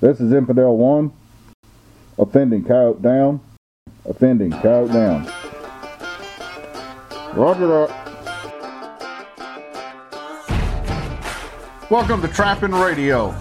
This is Infidel 1. Offending coyote down. Offending coyote down. Roger that. Welcome to Trapping Radio.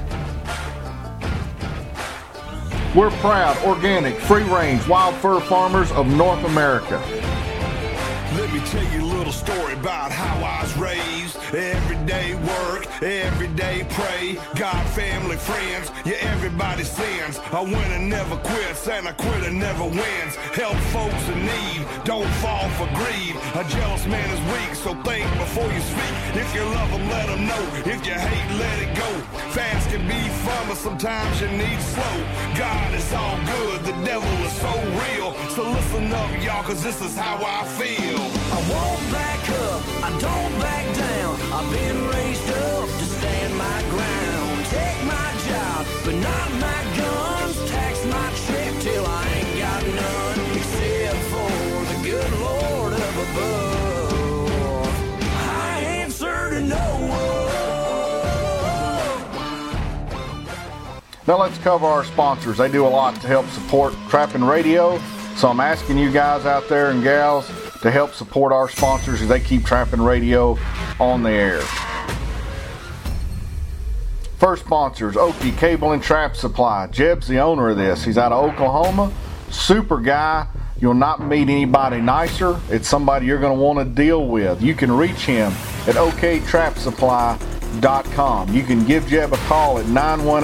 We're proud, organic, free-range, wild fur farmers of North America. Let me tell you a little story about how I was raised. Everyday work, everyday pray. God, family, friends, yeah, everybody sins. A winner never quits, and a quitter never wins. Help folks in need, don't fall for greed. A jealous man is weak, so think before you speak. If you love them, let them know. If you hate, let it go. Fast can be fun, but sometimes you need slow. God is all good, the devil is so real. So listen up, y'all, cause this is how I feel. I won't back up, I don't back down. I've been raised up to stand my ground. Take my job, but not my guns. Tax my check till I ain't got none. Except for the good Lord up above. I answer to no one. Now let's cover our sponsors. They do a lot to help support Trapping Radio. So I'm asking you guys out there and gals to help support our sponsors as they keep Trapping Radio on the air. First sponsor is Okie Cable and Trap Supply. Jeb's the owner of this. He's out of Oklahoma. Super guy. You'll not meet anybody nicer. It's somebody you're going to want to deal with. You can reach him at oktrapsupply.com. You can give Jeb a call at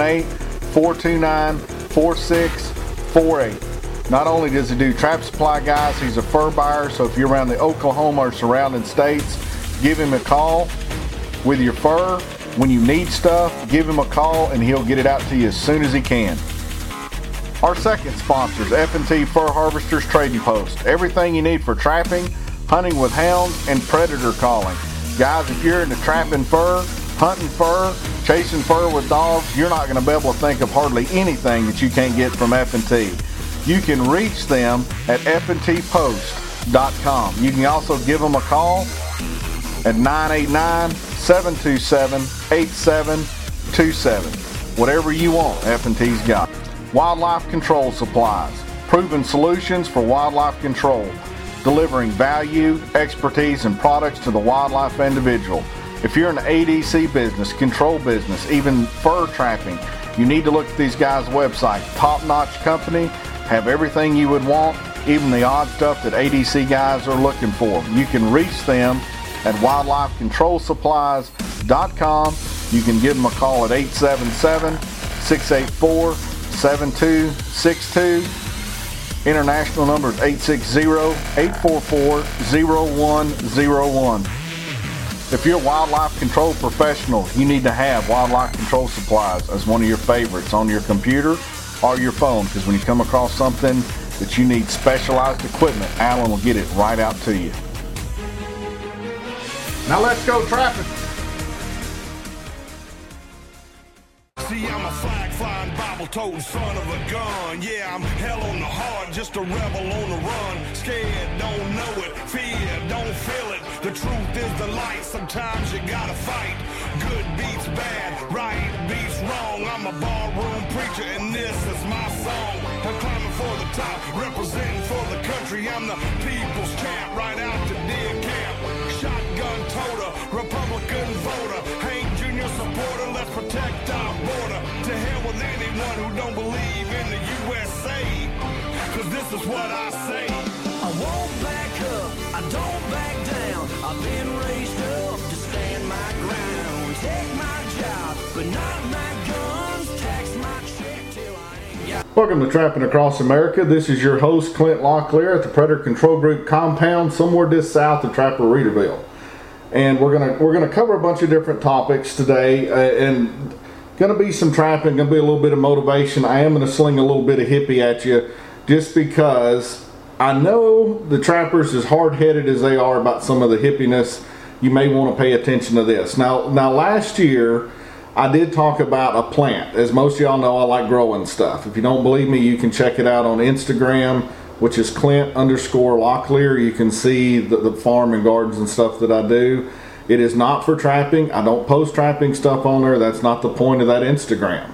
918-429-4648. Not only does he do trap supply, guys, he's a fur buyer, so if you're around the Oklahoma or surrounding states, give him a call with your fur. When you need stuff, give him a call and he'll get it out to you as soon as he can. Our second sponsor is F&T Fur Harvesters Trading Post. Everything you need for trapping, hunting with hounds, and predator calling. Guys, if you're into trapping fur, hunting fur, chasing fur with dogs, you're not going to be able to think of hardly anything that you can't get from F&T. You can reach them at fntpost.com. You can also give them a call at 989-727-8727. Whatever you want, F&T's got. Wildlife Control Supplies. Proven solutions for wildlife control. Delivering value, expertise, and products to the wildlife individual. If you're in the ADC business, control business, even fur trapping, you need to look at these guys' website. Top-notch company. Have everything you would want, even the odd stuff that ADC guys are looking for. You can reach them at wildlifecontrolsupplies.com. You can give them a call at 877-684-7262. International number is 860-844-0101. If you're a wildlife control professional, you need to have Wildlife Control Supplies as one of your favorites on your computer or your phone, because when you come across something that you need specialized equipment, Alan will get it right out to you. Now let's go trapping. See, I'm a flag-flying, Bible-toting son of a gun. Yeah, I'm hell on the heart, just a rebel on the run. Scared, don't know it. Fear, don't feel it. The truth is the light. Sometimes you gotta fight. Good beats bad, right beats wrong. I'm a barroom preacher, and this is my song. I'm climbing for the top, representing for the country. I'm the people's champ, right out to deer camp. Shotgun toter, Republican voter. Hank Jr. supporter, let's protect our border. To hell with anyone who don't believe in the USA, cause this is what I say. I won't back up, I don't back down. I've been raised up to stand my ground. Take my job, but not my guns. Tax my check till I ain't got. Welcome to Trapping Across America. This is your host, Clint Locklear, at the Predator Control Group compound, somewhere just south of Trapper Readerville. And we're gonna cover a bunch of different topics today, and gonna be some trapping, gonna be a little bit of motivation. I am gonna sling a little bit of hippie at you, just because I know the trappers, as hard-headed as they are about some of the hippiness, you may want to pay attention to this. Now last year, I did talk about a plant. As most of y'all know, I like growing stuff. If you don't believe me, you can check it out on Instagram, which is Clint_Locklear. You can see the farm and gardens and stuff that I do. It is not for trapping. I don't post trapping stuff on there. That's not the point of that Instagram.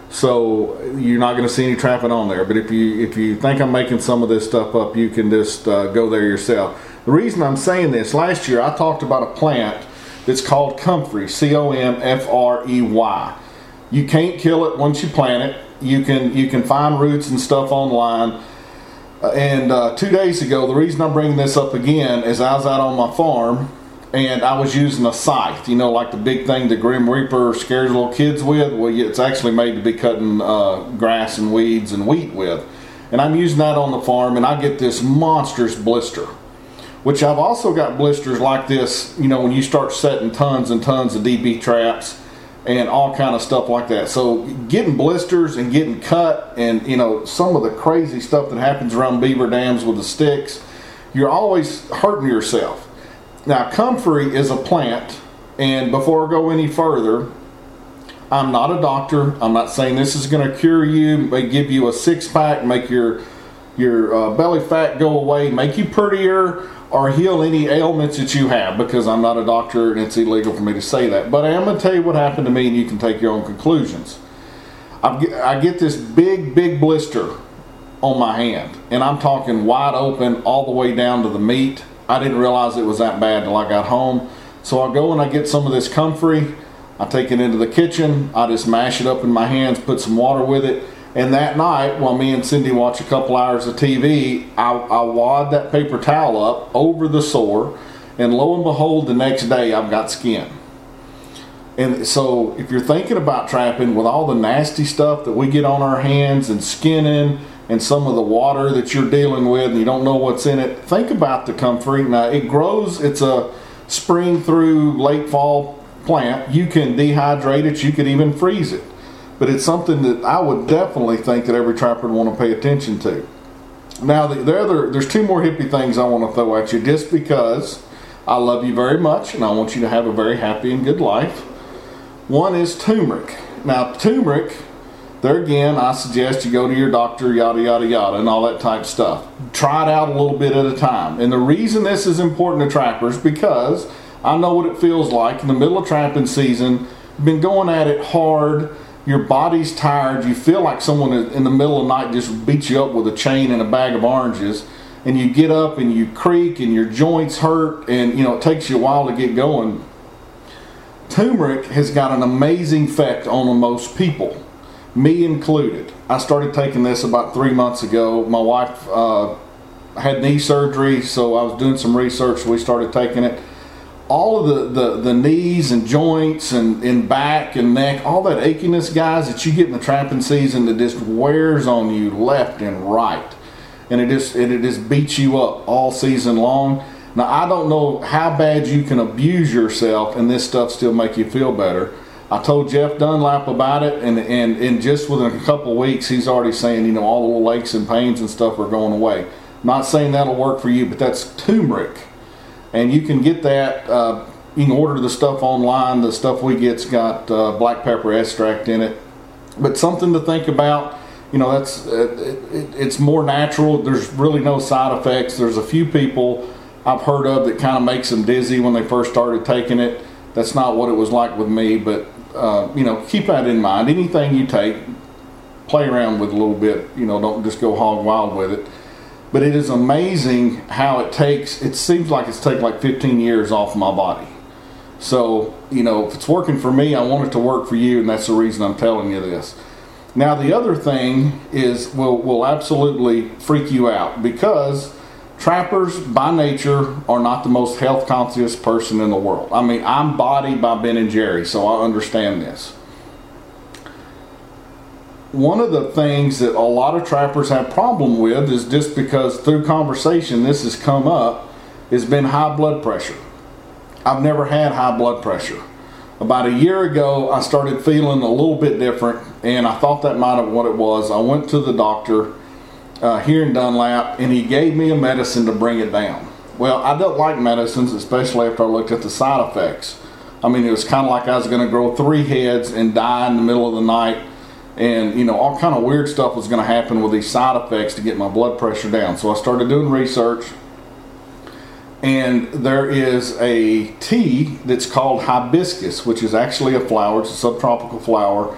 So you're not going to see any trapping on there. But if you think I'm making some of this stuff up, you can just go there yourself. The reason I'm saying this, last year I talked about a plant that's called comfrey, C-O-M-F-R-E-Y. You can't kill it once you plant it. You can find roots and stuff online. And 2 days ago, the reason I'm bringing this up again is I was out on my farm and I was using a scythe, like the big thing the Grim Reaper scares little kids with. Well, it's actually made to be cutting grass and weeds and wheat with. And I'm using that on the farm, and I get this monstrous blister, which I've also got blisters like this, when you start setting tons and tons of DB traps and all kind of stuff like that. So getting blisters and getting cut and, some of the crazy stuff that happens around beaver dams with the sticks, you're always hurting yourself. Now, comfrey is a plant, and before I go any further, I'm not a doctor. I'm not saying this is going to cure you, may give you a six-pack, make your belly fat go away, make you prettier, or heal any ailments that you have, because I'm not a doctor and it's illegal for me to say that. But I am going to tell you what happened to me, and you can take your own conclusions. I get this big blister on my hand, and I'm talking wide open all the way down to the meat. I didn't realize it was that bad until I got home. So I go and I get some of this comfrey. I take it into the kitchen. I just mash it up in my hands, put some water with it. And that night, while me and Cindy watch a couple hours of TV, I wad that paper towel up over the sore. And lo and behold, the next day I've got skin. And so if you're thinking about trapping with all the nasty stuff that we get on our hands and skinning, and some of the water that you're dealing with and you don't know what's in it, think about the comfrey. Now, it grows, it's a spring through late fall plant. You can dehydrate it, you could even freeze it. But it's something that I would definitely think that every trapper would want to pay attention to. Now, there's two more hippie things I want to throw at you, just because I love you very much and I want you to have a very happy and good life. One is turmeric. Now, turmeric, there again, I suggest you go to your doctor, yada, yada, yada, and all that type stuff. Try it out a little bit at a time. And the reason this is important to trappers, because I know what it feels like in the middle of trapping season. You've been going at it hard. Your body's tired. You feel like someone in the middle of the night just beat you up with a chain and a bag of oranges. And you get up and you creak and your joints hurt, and it takes you a while to get going. Turmeric has got an amazing effect on most people, me included. I started taking this about 3 months ago. My wife had knee surgery, so I was doing some research, so we started taking it. All of the knees and joints and back and neck, all that achiness, guys, that you get in the trapping season, that just wears on you left and right. And it just beats you up all season long. Now, I don't know how bad you can abuse yourself and this stuff still make you feel better. I told Jeff Dunlap about it, and just within a couple of weeks, he's already saying, all the little aches and pains and stuff are going away. I'm not saying that'll work for you, but that's turmeric. And you can get that, you can order the stuff online. The stuff we get's got black pepper extract in it. But something to think about, it's more natural. There's really no side effects. There's a few people I've heard of that kind of makes them dizzy when they first started taking it. That's not what it was like with me, but keep that in mind. Anything you take, play around with a little bit. Don't just go hog wild with it. But it is amazing how it seems like it's taken like 15 years off my body. So, if it's working for me, I want it to work for you, and that's the reason I'm telling you this. Now, the other thing is will absolutely freak you out, because trappers by nature are not the most health conscious person in the world. I mean, I'm bodied by Ben and Jerry, so I understand this. One of the things that a lot of trappers have problem with is, just because through conversation this has come up, has been high blood pressure. I've never had high blood pressure. About a year ago, I started feeling a little bit different, and I thought that might have been what it was. I went to the doctor here in Dunlap, and he gave me a medicine to bring it down. Well, I don't like medicines, especially after I looked at the side effects. I mean, it was kind of like I was going to grow 3 heads and die in the middle of the night, and all kind of weird stuff was going to happen with these side effects to get my blood pressure down. So I started doing research, and there is a tea that's called hibiscus, which is actually a flower. It's a subtropical flower.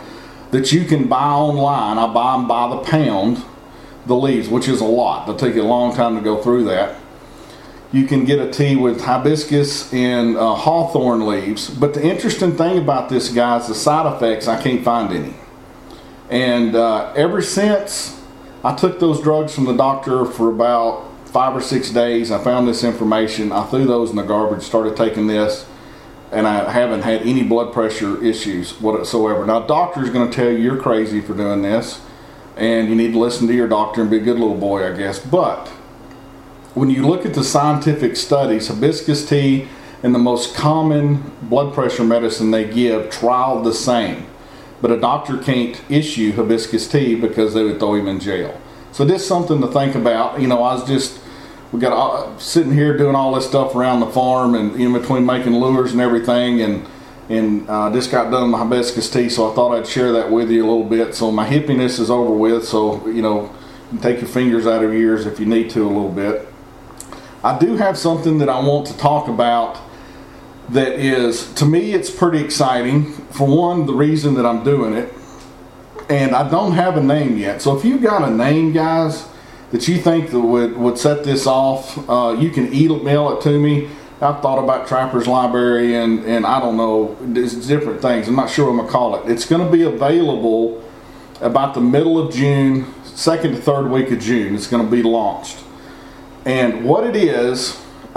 that you can buy online. I buy them by the pound, the leaves, which is a lot. It'll take you a long time to go through that. You can get a tea with hibiscus and hawthorn leaves. But the interesting thing about this, guys, the side effects, I can't find any. And ever since I took those drugs from the doctor for about 5 or 6 days, I found this information. I threw those in the garbage, started taking this, and I haven't had any blood pressure issues whatsoever. Now, a doctor is going to tell you you're crazy for doing this, and you need to listen to your doctor and be a good little boy, I guess. But when you look at the scientific studies, hibiscus tea and the most common blood pressure medicine they give trial the same. But a doctor can't issue hibiscus tea because they would throw him in jail. So this is something to think about. You know, we got sitting here doing all this stuff around the farm and in between making lures and everything, and just got done with my hibiscus tea, so I thought I'd share that with you a little bit. So my hippiness is over with, so you know, you can take your fingers out of your ears if you need to a little bit. I do have something that I want to talk about that is, to me, it's pretty exciting. For one, the reason that I'm doing it, and I don't have a name yet. So if you've got a name, guys, that you think that would set this off, you can email it to me. I've thought about Trapper's Library and I don't know, there's different things. I'm not sure what I'm gonna call it. It's gonna be available about the middle of June, second to third week of June. It's gonna be launched. And what it is,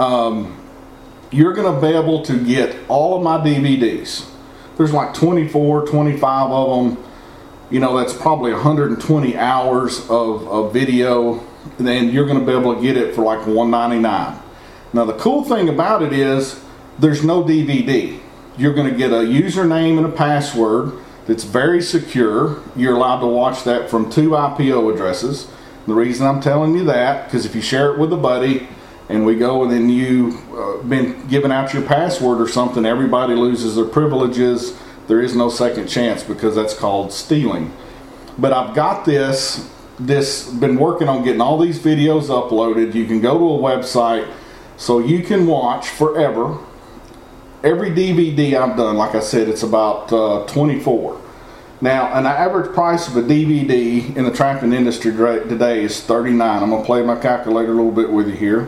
you're going to be able to get all of my DVDs. There's like 24, 25 of them. You know, that's probably 120 hours of video. And then you're going to be able to get it for like $1.99. Now, the cool thing about it is there's no DVD. You're going to get a username and a password that's very secure. You're allowed to watch that from 2 IPO addresses. The reason I'm telling you that, because if you share it with a buddy and we go and then you've been giving out your password or something, everybody loses their privileges. There is no second chance because that's called stealing. But I've got been working on getting all these videos uploaded. You can go to a website so you can watch forever. Every DVD I've done, like I said, it's about 24. Now, an average price of a DVD in the trapping industry today is $39. I'm going to play my calculator a little bit with you here.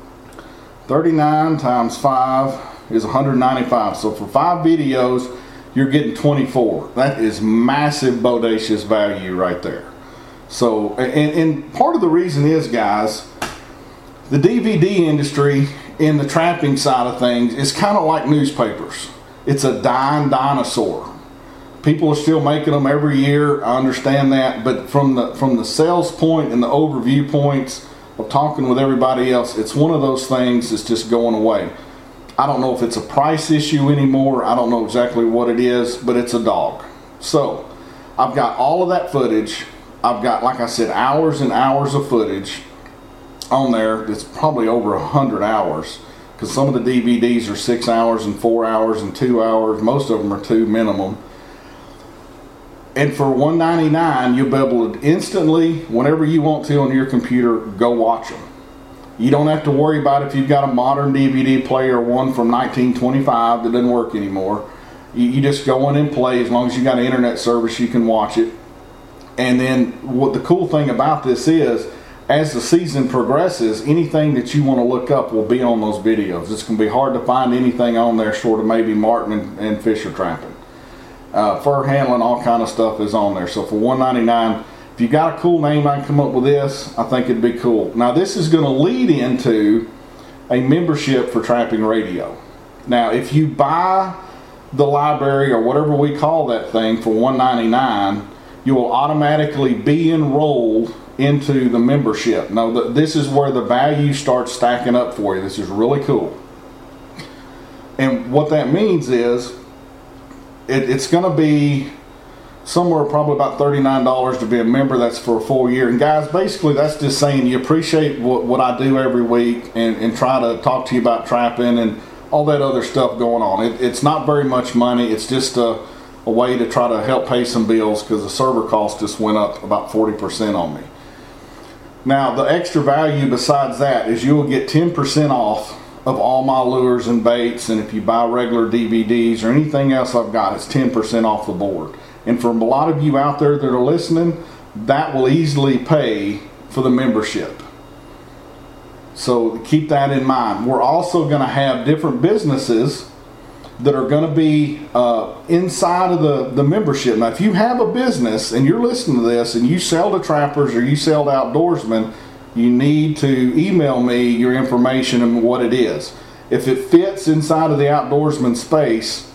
39 times 5 is 195. So for 5 videos, you're getting 24. That is massive, bodacious value right there. So, and part of the reason is, guys, the DVD industry in the trapping side of things is kind of like newspapers. It's a dying dinosaur. People are still making them every year. I understand that, but from the sales point and the overview points of talking with everybody else, it's one of those things that's just going away. I don't know if it's a price issue anymore. I don't know exactly what it is, but it's a dog. So I've got all of that footage. I've got, like I said, hours and hours of footage on there. It's probably over 100 hours because some of the DVDs are 6 hours and 4 hours and 2 hours. Most of them are 2 minimum. And for $1.99, you'll be able to instantly, whenever you want to on your computer, go watch them. You don't have to worry about if you've got a modern DVD player, one from 1925 that doesn't work anymore. You just go in and play. As long as you got an internet service, you can watch it. And then what the cool thing about this is, as the season progresses, anything that you want to look up will be on those videos. It's going to be hard to find anything on there short of maybe marten and fisher trapping. Fur handling, all kind of stuff is on there. So for $1.99, if you got a cool name, I can come up with this. I think it'd be cool. Now this is going to lead into a membership for Trapping Radio. Now if you buy the library or whatever we call that thing for $1.99, you will automatically be enrolled into the membership. Now this is where the value starts stacking up for you. This is really cool. And what that means is it's going to be somewhere probably about $39 to be a member. That's for a full year. And guys, basically that's just saying you appreciate what I do every week and try to talk to you about trapping and all that other stuff going on. It's not very much money. It's just a way to try to help pay some bills because the server cost just went up about 40% on me. Now the extra value besides that is you will get 10% off of all my lures and baits, and if you buy regular DVDs or anything else I've got, it's 10% off the board. And for a lot of you out there that are listening, that will easily pay for the membership. So keep that in mind. We're also going to have different businesses that are going to be inside of the membership. Now, if you have a business and you're listening to this and you sell to trappers or you sell to outdoorsmen, you need to email me your information and what it is. If it fits inside of the outdoorsman space,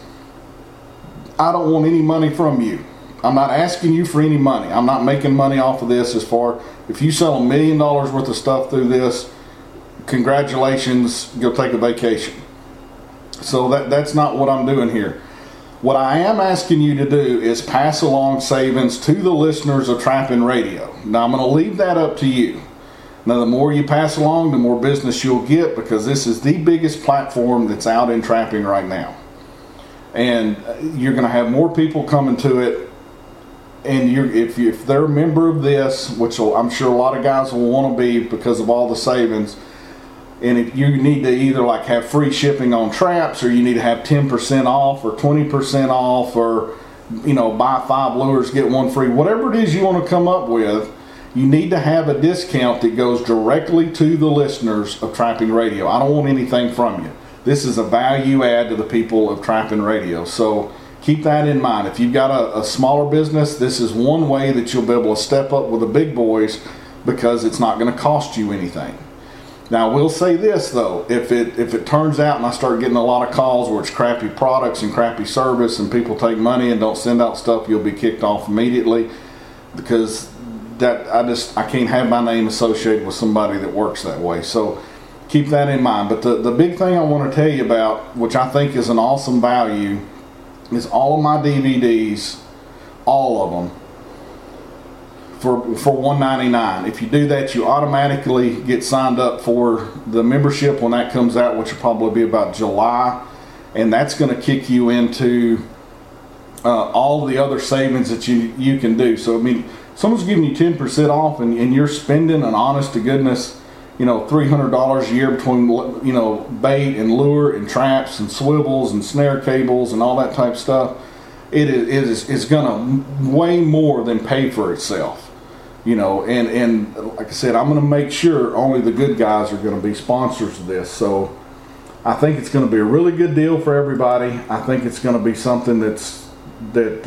I don't want any money from you. I'm not asking you for any money. I'm not making money off of this. As far, if you sell $1 million worth of stuff through this, congratulations, go take a vacation. So that's not what I'm doing here. What I am asking you to do is pass along savings to the listeners of Trapping Radio. Now, I'm going to leave that up to you. Now, the more you pass along, the more business you'll get, because this is the biggest platform that's out in trapping right now. And you're going to have more people coming to it. And if they're a member of this, which I'm sure a lot of guys will want to be because of all the savings, and if you need to either like have free shipping on traps, or you need to have 10% off or 20% off, or buy 5 lures, get 1 free, whatever it is you want to come up with, you need to have a discount that goes directly to the listeners of Trapping Radio. I don't want anything from you. This is a value add to the people of Trapping Radio. So keep that in mind. If you've got a smaller business, this is one way that you'll be able to step up with the big boys, because it's not going to cost you anything. Now, I will say this though, if it turns out and I start getting a lot of calls where it's crappy products and crappy service and people take money and don't send out stuff, you'll be kicked off immediately, because I can't have my name associated with somebody that works that way. So keep that in mind. But the big thing I want to tell you about, which I think is an awesome value, is all of my DVDs, all of them, for $1.99. If you do that, you automatically get signed up for the membership when that comes out, which will probably be about July, and that's going to kick you into all the other savings that you can do. So I mean, someone's giving you 10% off, and you're spending an honest to goodness, $300 a year between bait and lure and traps and swivels and snare cables and all that type of stuff. It is going to way more than pay for itself. And like I said, I'm going to make sure only the good guys are going to be sponsors of this. So I think it's going to be a really good deal for everybody. I think it's going to be something that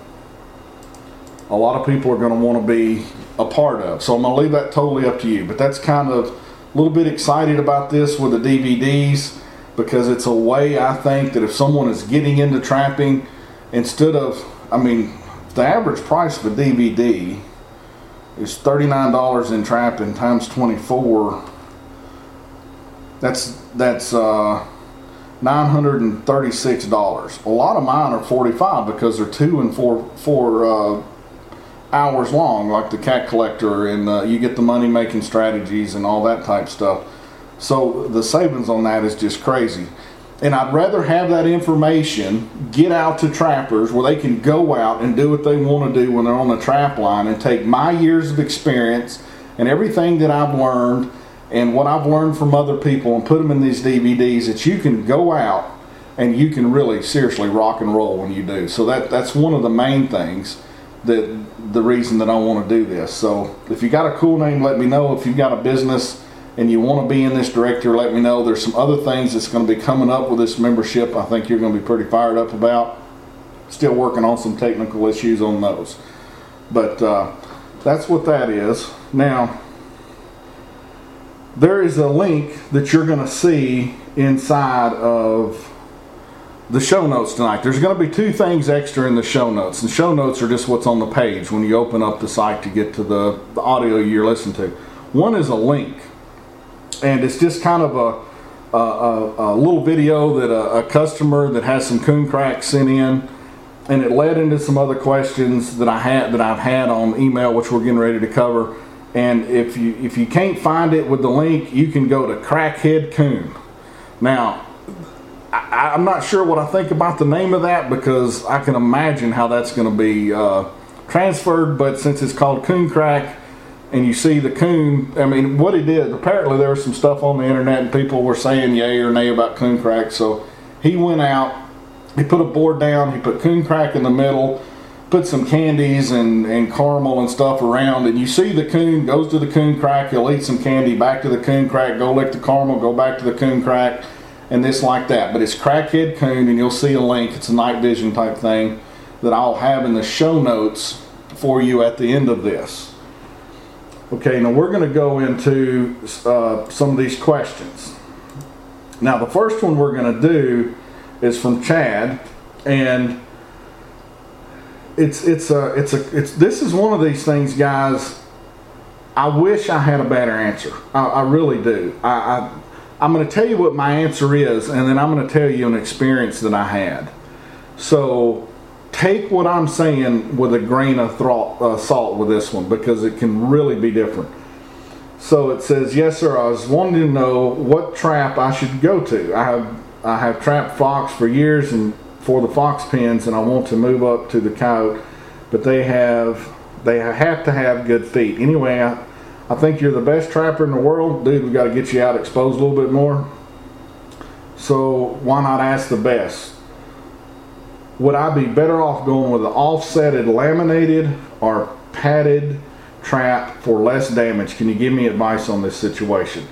a lot of people are going to want to be a part of. So I'm going to leave that totally up to you. But that's kind of a little bit excited about this with the DVDs, because it's a way, I think, that if someone is getting into trapping, instead of, the average price of a DVD is $39 in trapping times 24. That's $936. A lot of mine are $45 because they're 2 and 4 hours long, like the Cat Collector, and you get the money making strategies and all that type stuff. So the savings on that is just crazy. And I'd rather have that information get out to trappers where they can go out and do what they want to do when they're on the trap line, and take my years of experience and everything that I've learned and what I've learned from other people and put them in these DVDs, that you can go out and you can really seriously rock and roll when you do. So that's one of the main things, that the reason that I want to do this. So if you got a cool name, let me know. If you've got a business and you want to be in this director, let me know. There's some other things that's going to be coming up with this membership I think you're going to be pretty fired up about. Still working on some technical issues on those. But that's what that is. Now, there is a link that you're going to see inside of the show notes tonight. There's going to be 2 things extra in the show notes. The show notes are just what's on the page when you open up the site to get to the audio you're listening to. One is a link, and it's just kind of a little video that a customer that has some coon cracks sent in, and it led into some other questions that I've had on email, which we're getting ready to cover. And if you can't find it with the link, you can go to Crackhead Coon. Now, I'm not sure what I think about the name of that, because I can imagine how that's going to be transferred, but since it's called Coon Crack, and you see the coon, what he did, apparently there was some stuff on the internet and people were saying yay or nay about Coon Crack. So he went out, he put a board down, he put Coon Crack in the middle, put some candies and caramel and stuff around, and you see the coon goes to the coon crack, he'll eat some candy, back to the coon crack, go lick the caramel, go back to the coon crack, and this like that. But it's Crackhead Coon, and you'll see a link. It's a night vision type thing that I'll have in the show notes for you at the end of this. Okay, now we're going to go into some of these questions. Now the first one we're going to do is from Chad, and this is one of these things, guys. I wish I had a better answer. I really do. I'm going to tell you what my answer is, and then I'm going to tell you an experience that I had. So take what I'm saying with a grain of salt with this one, because it can really be different. So it says, yes sir, I was wanting to know what trap I should go to. I have trapped fox for years and for the fox pens, and I want to move up to the coyote, but they have to have good feet. Anyway, I think you're the best trapper in the world. Dude, we've got to get you out exposed a little bit more. So why not ask the best? Would I be better off going with an offsetted laminated or padded trap for less damage? Can you give me advice on this situation?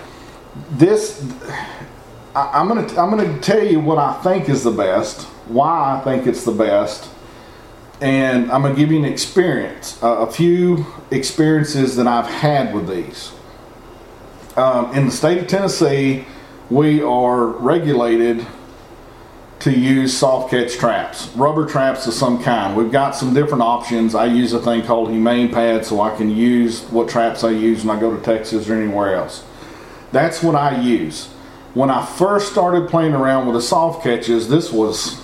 I'm gonna tell you what I think is the best, why I think it's the best, and I'm gonna give you an experience, a few experiences that I've had with these. In the state of Tennessee, we are regulated to use soft catch traps, rubber traps of some kind. We've got some different options. I use a thing called Humane Pad, so I can use what traps I use when I go to Texas or anywhere else. That's what I use. When I first started playing around with the soft catches, this was,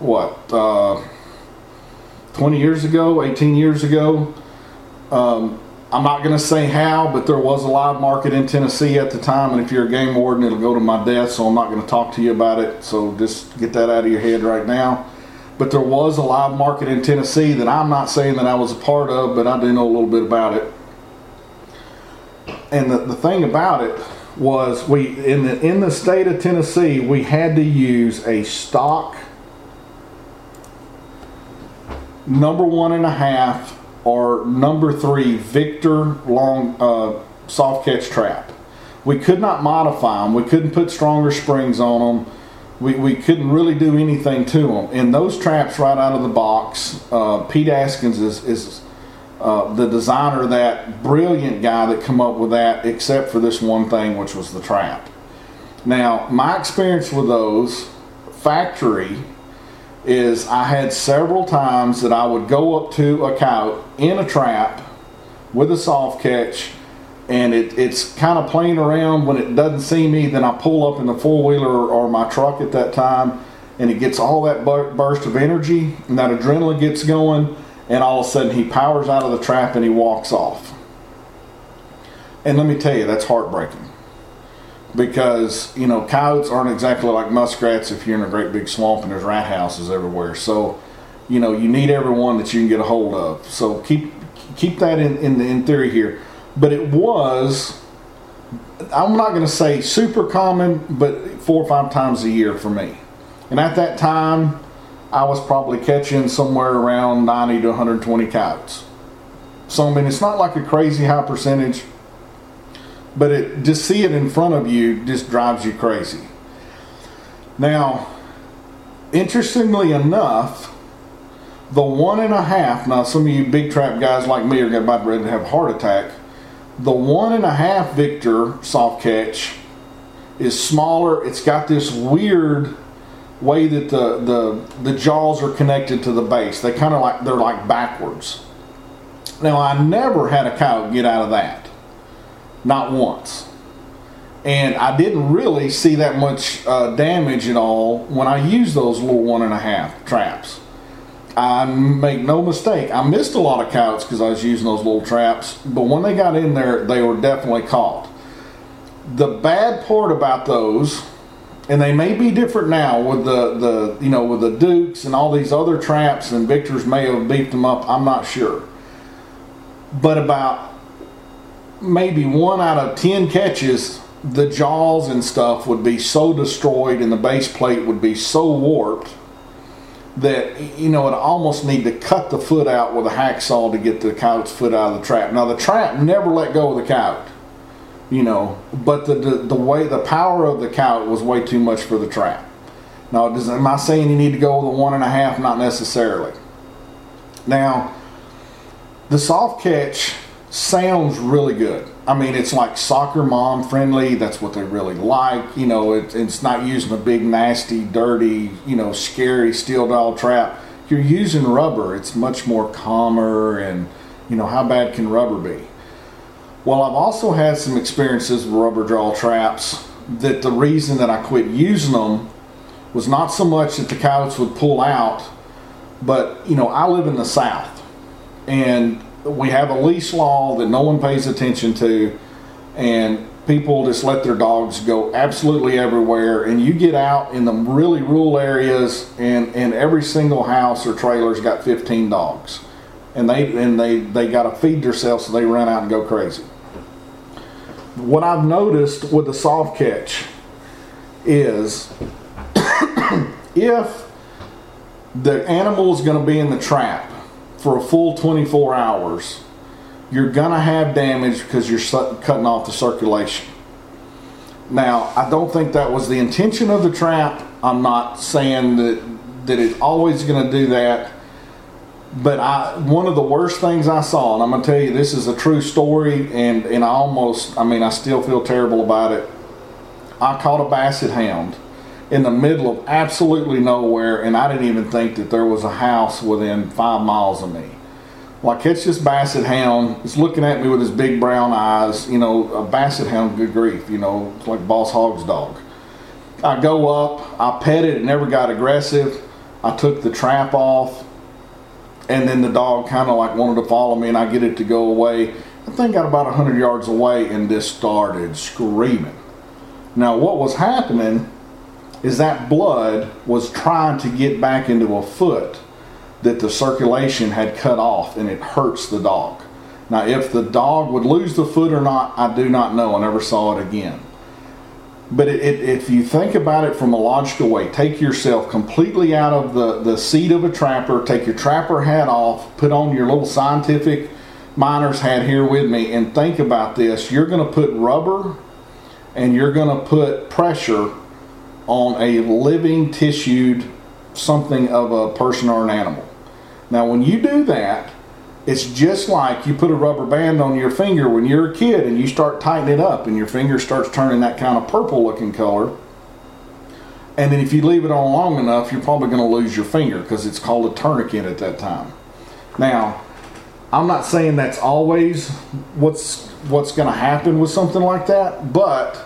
20 years ago, 18 years ago. I'm not going to say how, but there was a live market in Tennessee at the time, and if you're a game warden, it'll go to my death, so I'm not going to talk to you about it, so just get that out of your head right now. But there was a live market in Tennessee that I'm not saying that I was a part of, but I do know a little bit about it. And the thing about it was, in the state of Tennessee, we had to use a stock number 1.5 or number 3 Victor long soft catch trap. We could not modify them. We couldn't put stronger springs on them. We couldn't really do anything to them. And those traps right out of the box, Pete Askins is the designer, that brilliant guy that come up with that, except for this one thing, which was the trap. Now, my experience with those factory is I had several times that I would go up to a coyote in a trap with a soft catch, and it's kind of playing around. When it doesn't see me, then I pull up in the four-wheeler or my truck at that time, and it gets all that burst of energy, and that adrenaline gets going, and all of a sudden he powers out of the trap and he walks off. And let me tell you, that's heartbreaking. Because, coyotes aren't exactly like muskrats if you're in a great big swamp and there's rat houses everywhere. So, you need everyone that you can get a hold of. So keep that in theory here. But it was, I'm not going to say super common, but 4 or 5 times a year for me. And at that time, I was probably catching somewhere around 90 to 120 coyotes. So, it's not like a crazy high percentage, but just see it in front of you just drives you crazy. Now, interestingly enough, the 1.5, now some of you big trap guys like me are about ready to have a heart attack. The 1.5 Victor soft catch is smaller. It's got this weird way that the jaws are connected to the base. They're like backwards. Now, I never had a coyote get out of that. Not once. And I didn't really see that much damage at all when I used those little 1.5 traps. I make no mistake, I missed a lot of coyotes because I was using those little traps, but when they got in there, they were definitely caught. The bad part about those, and they may be different now with with the Dukes and all these other traps, and Victors may have beefed them up, I'm not sure. But about maybe 1 out of 10 catches, the jaws and stuff would be so destroyed and the base plate would be so warped that, you know, it almost need to cut the foot out with a hacksaw to get the coyote's foot out of the trap. Now the trap never let go of the coyote, you know, but the way the power of the coyote was way too much for the trap. Now, am I saying you need to go with a 1.5? Not necessarily. Now, the soft catch sounds really good. I mean, it's like soccer mom friendly. That's what they really like. You know, it's not using a big, nasty, dirty, you know, scary steel dowel trap. You're using rubber. It's much more calmer, and, you know, how bad can rubber be? Well, I've also had some experiences with rubber draw traps that the reason that I quit using them was not so much that the coyotes would pull out, but, you know, I live in the South, and we have a leash law that no one pays attention to, and people just let their dogs go absolutely everywhere. And you get out in the really rural areas, and every single house or trailer's got 15 dogs, and they got to feed themselves, so they run out and go crazy. What I've noticed with the soft catch is if the animal is going to be in the trap for a full 24 hours, you're going to have damage because you're cutting off the circulation. Now, I don't think that was the intention of the trap. I'm not saying that it's always going to do that. But one of the worst things I saw, and I'm going to tell you, this is a true story, and I still feel terrible about it. I caught a basset hound in the middle of absolutely nowhere, and I didn't even think that there was a house within 5 miles of me. Well, I catch this basset hound. He's looking at me with his big brown eyes. You know, a basset hound, good grief, you know, it's like Boss Hogg's dog. I go up, I pet it, never got aggressive. I took the trap off, and then the dog kind of like wanted to follow me, and I get it to go away. The thing got about 100 yards away and just started screaming. Now, what was happening is that blood was trying to get back into a foot that the circulation had cut off, and it hurts the dog. Now, if the dog would lose the foot or not, I do not know. I never saw it again. But if you think about it from a logical way, take yourself completely out of the seat of a trapper, take your trapper hat off, put on your little scientific miner's hat here with me, and think about this. You're going to put rubber and you're going to put pressure on a living, tissued something of a person or an animal. Now, when you do that, it's just like you put a rubber band on your finger when you're a kid and you start tightening it up and your finger starts turning that kind of purple looking color. And then if you leave it on long enough, you're probably going to lose your finger because it's called a tourniquet at that time. Now, I'm not saying that's always what's going to happen with something like that, but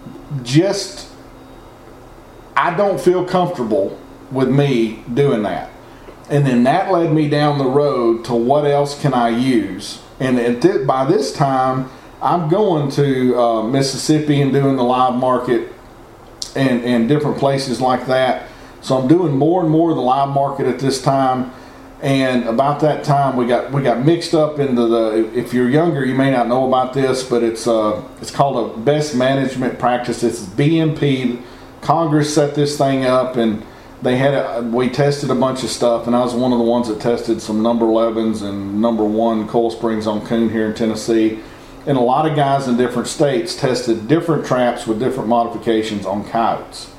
I don't feel comfortable with me doing that. And then that led me down the road to what else can I use. And by this time, I'm going to Mississippi and doing the live market and different places like that. So I'm doing more and more of the live market at this time. And about that time, we got mixed up into if you're younger, you may not know about this, but it's called a best management practice. It's BMP. Congress set this thing up, and we tested a bunch of stuff, and I was one of the ones that tested some number 11s and number 1 coil springs on coon here in Tennessee. And a lot of guys in different states tested different traps with different modifications on coyotes.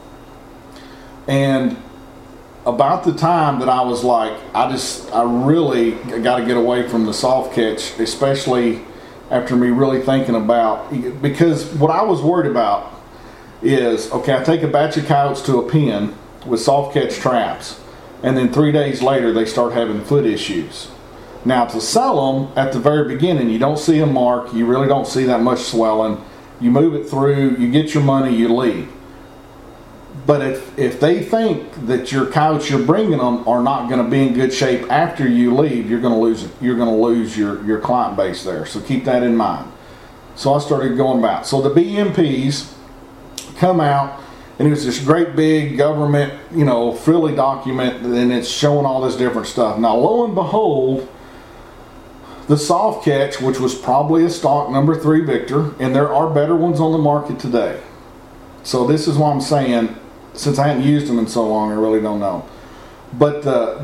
And about the time that I was like, I really got to get away from the soft catch, especially after me really thinking about, because what I was worried about is, okay, I take a batch of coyotes to a pen with soft catch traps, and then 3 days later they start having foot issues. Now, to sell them at the very beginning, you don't see a mark, you really don't see that much swelling, you move it through, you get your money, you leave. But if they think that your coyotes you're bringing them are not going to be in good shape after you leave, you're going to lose your client base there. So keep that in mind. So I started going back. So the BMPs come out, and it was this great big government, frilly document, and it's showing all this different stuff. Now, lo and behold, the soft catch, which was probably a stock number 3 Victor, and there are better ones on the market today. So this is what I'm saying. Since I hadn't used them in so long, I really don't know. but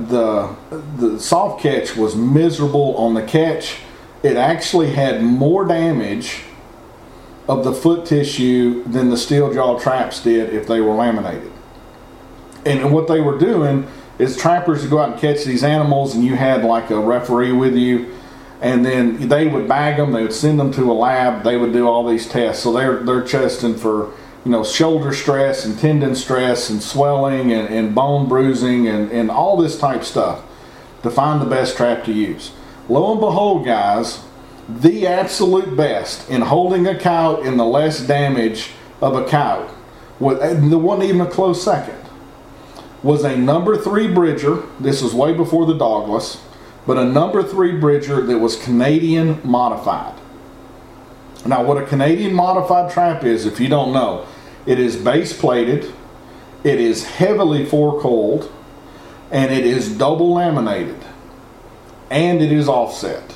the soft catch was miserable on the catch. It actually had more damage of the foot tissue than the steel jaw traps did if they were laminated. And what they were doing is trappers would go out and catch these animals, and you had like a referee with you, and then they would bag them, they would send them to a lab, they would do all these tests. So they're testing for, you know, shoulder stress and tendon stress and swelling and bone bruising and all this type stuff to find the best trap to use. Lo and behold, guys, the absolute best in holding a coyote in the less damage of a coyote, there wasn't even a close second, was a number 3 Bridger. This was way before the dogless, but a number 3 Bridger that was Canadian modified. Now, what a Canadian modified trap is, if you don't know, it is base plated, it is heavily four-coiled, and it is double laminated, and it is offset.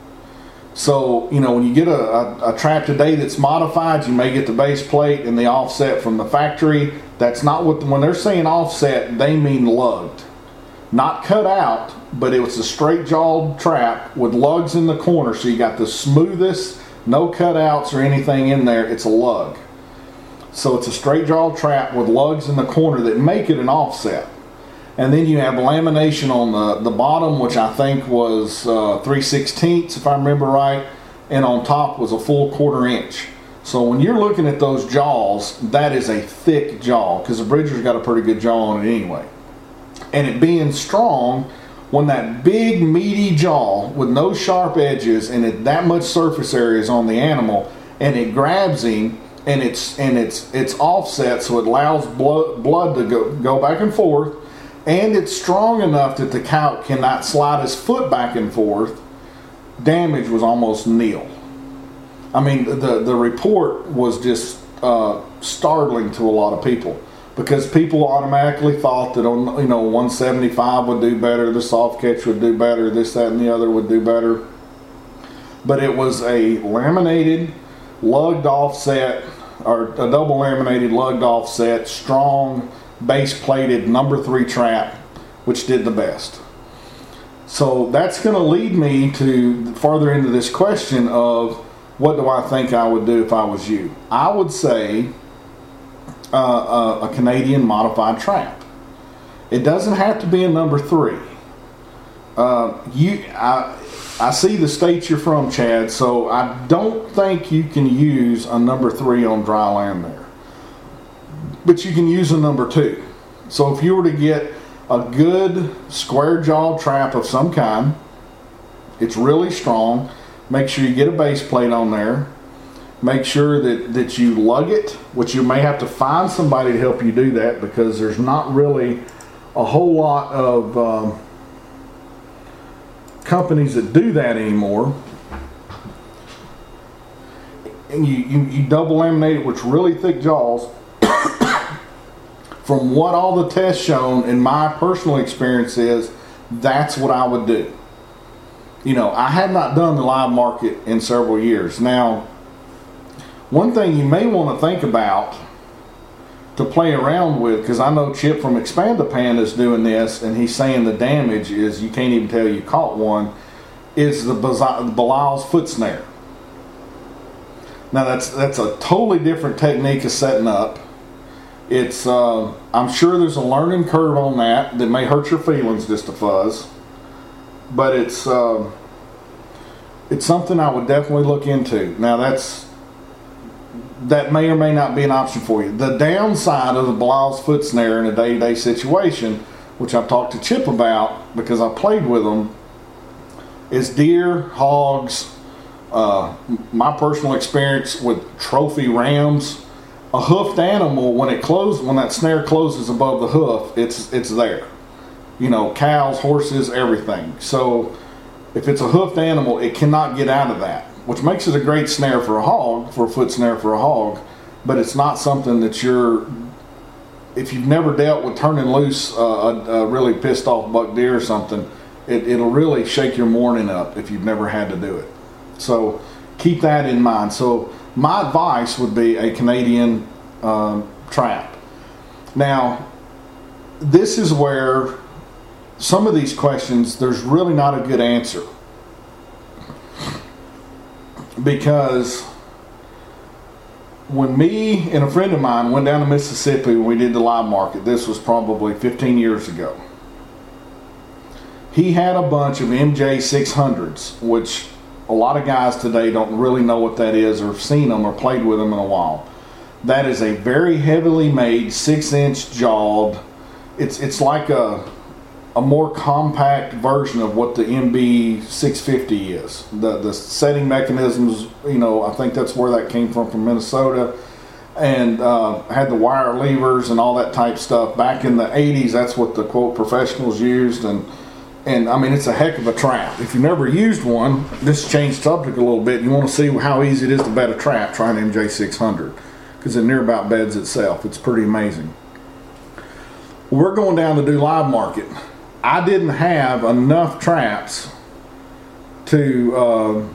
So, you know, when you get a trap today that's modified, you may get the base plate and the offset from the factory. That's not what, when they're saying offset, they mean lugged. Not cut out, but it was a straight jawed trap with lugs in the corner. So you got the smoothest, no cutouts or anything in there. It's a lug. So it's a straight jawed trap with lugs in the corner that make it an offset. And then you have lamination on the bottom, which I think was 3/16 if I remember right, and on top was a full 1/4 inch. So when you're looking at those jaws, that is a thick jaw, because the Bridger's got a pretty good jaw on it anyway. And it being strong, when that big meaty jaw with no sharp edges and that much surface area is on the animal, and it grabs him, and it's offset, so it allows blood to go back and forth. And it's strong enough that the coyote cannot slide his foot back and forth, damage was almost nil. I mean, the report was just startling to a lot of people, because people automatically thought that, you know, 175 would do better, the soft catch would do better, this, that, and the other would do better. But it was a laminated, lugged offset, or a double laminated, lugged offset, strong, base plated number 3 trap, which did the best. So that's going to lead me to further into this question of what do I think I would do if I was you. I would say a Canadian modified trap. It doesn't have to be a number 3. I see the state you're from, Chad, so I don't think you can use a number 3 on dry land there. But you can use a number 2. So if you were to get a good square jaw trap of some kind, it's really strong, make sure you get a base plate on there, make sure that you lug it, which you may have to find somebody to help you do that, because there's not really a whole lot of companies that do that anymore. And you double laminate it with really thick jaws. From what all the tests shown, in my personal experience, is that's what I would do. You know, I have not done the live market in several years. Now, one thing you may want to think about to play around with, because I know Chip from Expand the Pan is doing this, and he's saying the damage is you can't even tell you caught one, is the Belisle's foot snare. Now that's a totally different technique of setting up. It's I'm sure there's a learning curve on that may hurt your feelings just a fuzz, but it's something I would definitely look into. Now that may or may not be an option for you. The downside of the Belisle's foot snare in a day-to-day situation, which I've talked to Chip about because I played with them, is deer, hogs, my personal experience with trophy rams. A hoofed animal, when that snare closes above the hoof, it's there. You know, cows, horses, everything. So if it's a hoofed animal, it cannot get out of that, which makes it a great snare for a hog, for a foot snare for a hog. But it's not something that if you've never dealt with turning loose a really pissed off buck deer or something, it'll really shake your morning up if you've never had to do it. So keep that in mind. So my advice would be a Canadian trap. Now, this is where some of these questions, there's really not a good answer. Because when me and a friend of mine went down to Mississippi when we did the live market, this was probably 15 years ago, he had a bunch of MJ600s, which a lot of guys today don't really know what that is or have seen them or played with them in a while. That is a very heavily made 6-inch jawed. It's like a more compact version of what the MB650 is. The setting mechanisms, I think that's where that came from Minnesota, and had the wire levers and all that type stuff. Back in the 80s, that's what the quote professionals used, and I mean, it's a heck of a trap. If you've never used one, this changed subject a little bit. You want to see how easy it is to bed a trap, try an MJ600, because it near about beds itself. It's pretty amazing. We're going down to do live market. I didn't have enough traps to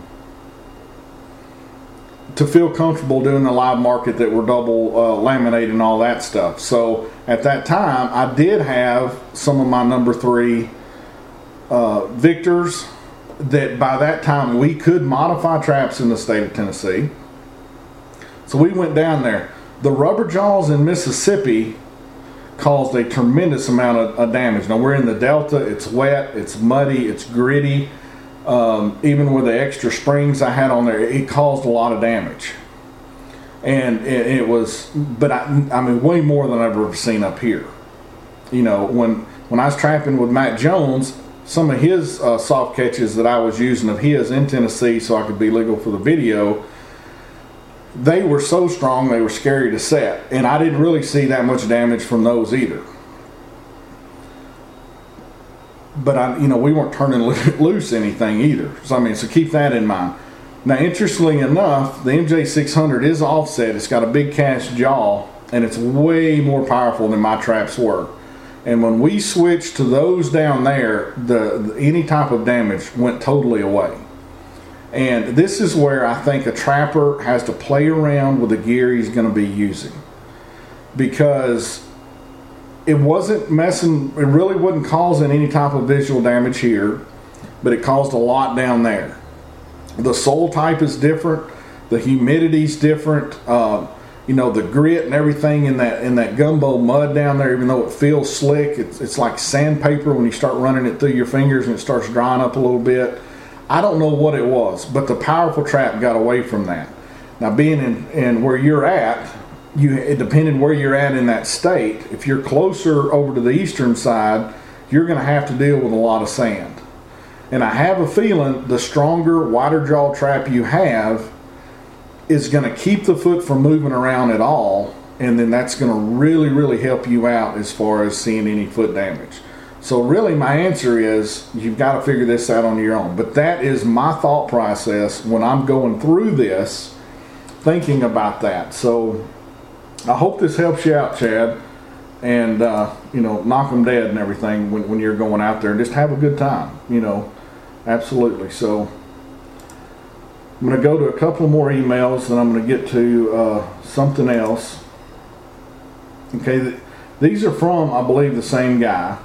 feel comfortable doing the live market that were double laminated and all that stuff. So at that time, I did have some of my number 3 Victors that by that time we could modify traps in the state of Tennessee. So we went down there. The rubber jaws in Mississippi caused a tremendous amount of damage. Now we're in the Delta, it's wet, it's muddy, it's gritty. Even with the extra springs I had on there, it caused a lot of damage. And it was, but I mean, way more than I've ever seen up here. When I was trapping with Matt Jones, some of his soft catches that I was using of his in Tennessee so I could be legal for the video, they were so strong they were scary to set, and I didn't really see that much damage from those either. But we weren't turning loose anything either. So keep that in mind. Now, interestingly enough, the MJ600 is offset. It's got a big cast jaw, and it's way more powerful than my traps were. And when we switched to those down there, any type of damage went totally away. And this is where I think a trapper has to play around with the gear he's going to be using, because it really wasn't causing any type of visual damage here, but it caused a lot down there. The sole type is different, the humidity's different, the grit and everything in that gumbo mud down there, even though it feels slick, it's like sandpaper when you start running it through your fingers and it starts drying up a little bit. I don't know what it was, but the powerful trap got away from that. Now, being in where you're at, it depended where you're at in that state. If you're closer over to the eastern side, you're going to have to deal with a lot of sand. And I have a feeling the stronger, wider jaw trap you have is going to keep the foot from moving around at all, and then that's going to really, really help you out as far as seeing any foot damage. So really my answer is you've got to figure this out on your own. But that is my thought process when I'm going through this, thinking about that. So I hope this helps you out, Chad, and knock them dead and everything when you're going out there. Just have a good time, absolutely. So I'm going to go to a couple more emails, and I'm going to get to something else. Okay, these are from, I believe, the same guy.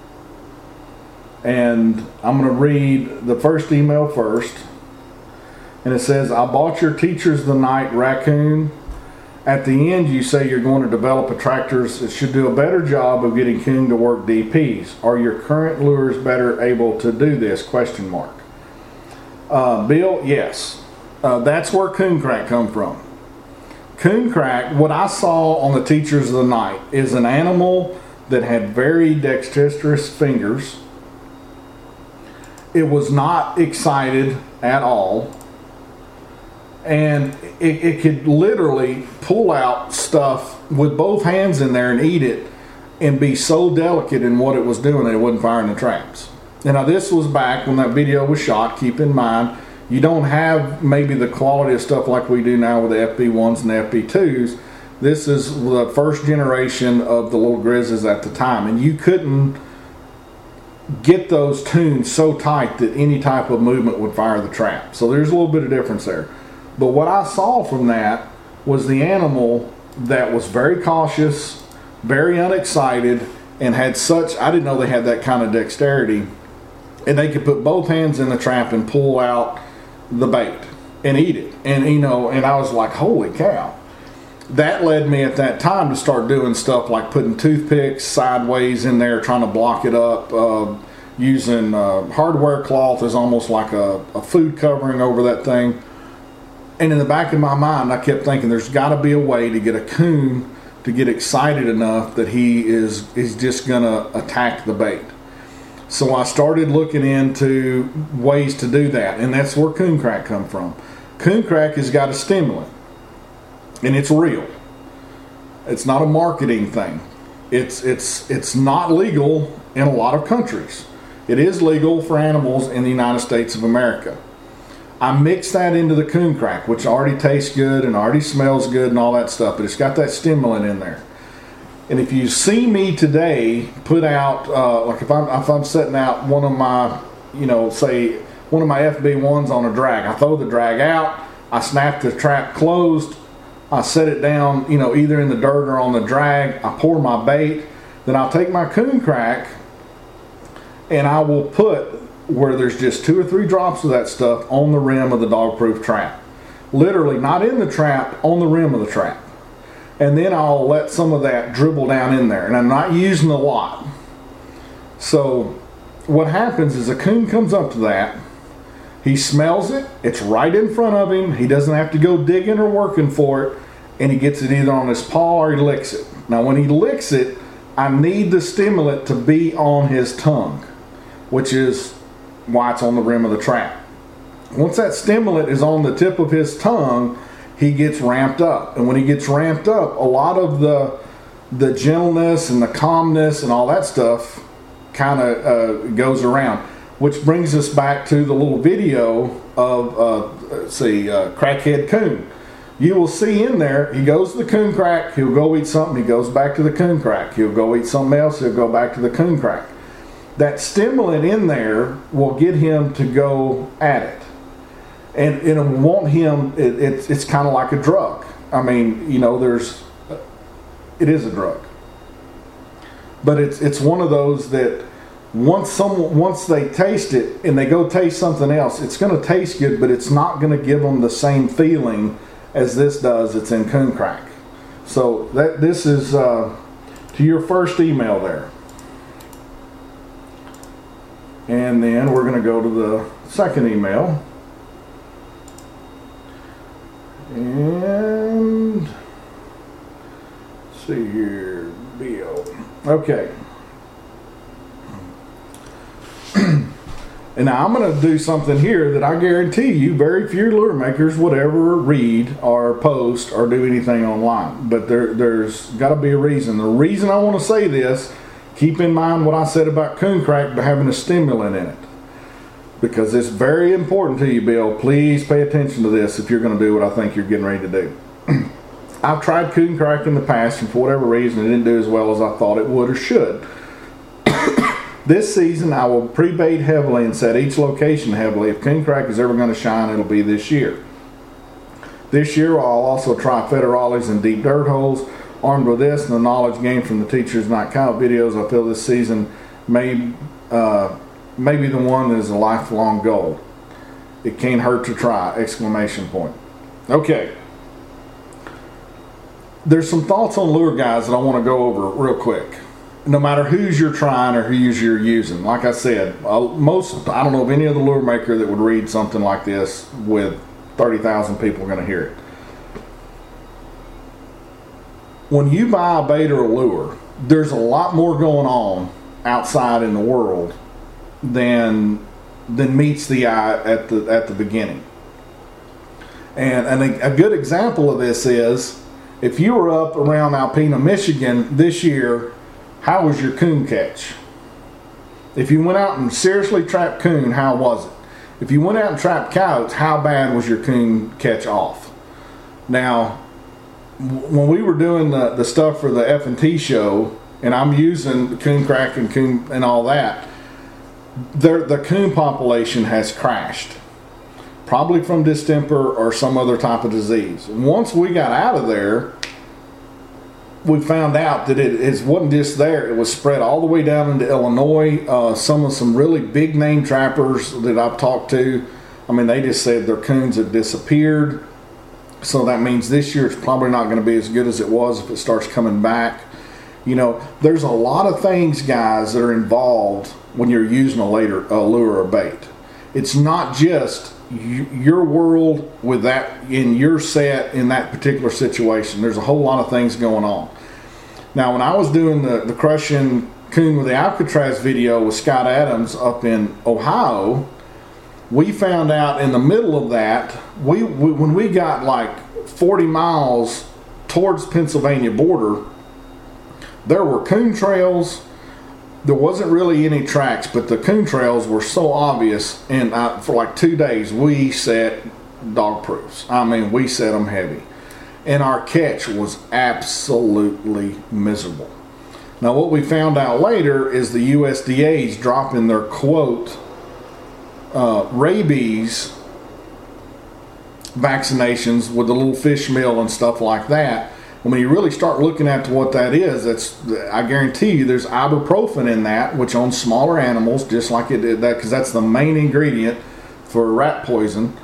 And I'm going to read the first email first. And it says, I bought your Teachers of the Night Raccoon. At the end, you say you're going to develop attractors that should do a better job of getting coon to work DPs. Are your current lures better able to do this? Question mark. Bill, yes. That's where coon crack come from. Coon crack, what I saw on the Teachers of the Night, is an animal that had very dexterous fingers. It was not excited at all, and it could literally pull out stuff with both hands in there and eat it, and be so delicate in what it was doing that it wasn't firing the traps. And now this was back when that video was shot. Keep in mind, you don't have maybe the quality of stuff like we do now with the FB1s and the FB2s. This is the first generation of the little Grizzlies at the time, and you couldn't get those tunes so tight that any type of movement would fire the trap. So there's a little bit of difference there. But what I saw from that was the animal that was very cautious, very unexcited, and had such, I didn't know they had that kind of dexterity, and they could put both hands in the trap and pull out the bait and eat it. And, you know, and I was like, holy cow. That led me at that time to start doing stuff like putting toothpicks sideways in there, trying to block it up, using hardware cloth as almost like a food covering over that thing. And in the back of my mind, I kept thinking there's got to be a way to get a coon to get excited enough that he is just going to attack the bait. So I started looking into ways to do that, and that's where coon crack come from. Coon crack has got a stimulant, and it's real. It's not a marketing thing. It's not legal in a lot of countries. It is legal for animals in the United States of America. I mix that into the coon crack, which already tastes good and already smells good and all that stuff, but it's got that stimulant in there. And if you see me today put out, like if I'm setting out one of my, you know, say one of my FB1s on a drag, I throw the drag out, I snap the trap closed, I set it down, you know, either in the dirt or on the drag, I pour my bait, then I'll take my coon crack and I will put where there's just 2 or 3 drops of that stuff on the rim of the dog-proof trap. Literally, not in the trap, on the rim of the trap. And then I'll let some of that dribble down in there. And I'm not using a lot. So what happens is a coon comes up to that. He smells it. It's right in front of him. He doesn't have to go digging or working for it. And he gets it either on his paw or he licks it. Now when he licks it, I need the stimulant to be on his tongue, which is why it's on the rim of the trap. Once that stimulant is on the tip of his tongue, he gets ramped up. And when he gets ramped up, a lot of the gentleness and the calmness and all that stuff kind of goes around. Which brings us back to the little video of, Crackhead Coon. You will see in there, he goes to the coon crack, he'll go eat something, he goes back to the coon crack. He'll go eat something else, he'll go back to the coon crack. That stimulant in there will get him to go at it. And it won't him, it's kind of like a drug. I mean, you know, it is a drug. But it's one of those that once they taste it and they go taste something else, it's going to taste good, but it's not going to give them the same feeling as this does. It's in coon crack. So this is to your first email there. And then we're going to go to the second email. And let's see here, Bill. Okay. And now I'm going to do something here that I guarantee you very few lure makers would ever read or post or do anything online. But there's got to be a reason. The reason I want to say this, keep in mind what I said about coon crack having a stimulant in it. Because it's very important to you, Bill. Please pay attention to this if you're going to do what I think you're getting ready to do. I've tried coon crack in the past, and for whatever reason it didn't do as well as I thought it would or should. This season I will pre-bait heavily and set each location heavily. If coon crack is ever going to shine, it'll be this year. This year I'll also try federales in deep dirt holes. Armed with this and the knowledge gained from the Teacher's Night Coyote videos, I feel this season may be the one that is a lifelong goal. It can't hurt to try! Exclamation point. Okay. There's some thoughts on lure guys that I want to go over real quick. No matter who's you're trying or who's you're using. Like I said, I don't know of any other lure maker that would read something like this with 30,000 people going to hear it. When you buy a bait or a lure, there's a lot more going on outside in the world than meets the eye at the beginning. And a good example of this is, if you were up around Alpena, Michigan this year, how was your coon catch? If you went out and seriously trapped coon, how was it? If you went out and trapped coyotes, how bad was your coon catch off? Now, when we were doing the stuff for the F&T show, and I'm using the coon crack and coon and all that, the coon population has crashed. Probably from distemper or some other type of disease. Once we got out of there, we found out that it wasn't just there. It was spread all the way down into Illinois. Some really big name trappers that I've talked to, I mean, they just said their coons have disappeared. So that means this year it's probably not going to be as good as it was if it starts coming back. You know, there's a lot of things, guys, that are involved when you're using a lure or bait. It's not just your world with that in your set in that particular situation. There's a whole lot of things going on. Now, when I was doing the crushing coon with the Alcatraz video with Scott Adams up in Ohio, we found out in the middle of that, when we got like 40 miles towards Pennsylvania border, there were coon trails. There wasn't really any tracks, but the coon trails were so obvious, and for like 2 days we set dog proofs. I mean, we set them heavy, and our catch was absolutely miserable. Now, what we found out later is the USDA's dropping their quote rabies vaccinations with the little fish meal and stuff like that. When you really start looking at what that is, I guarantee you there's ibuprofen in that, which on smaller animals, just like it did that, because that's the main ingredient for rat poison.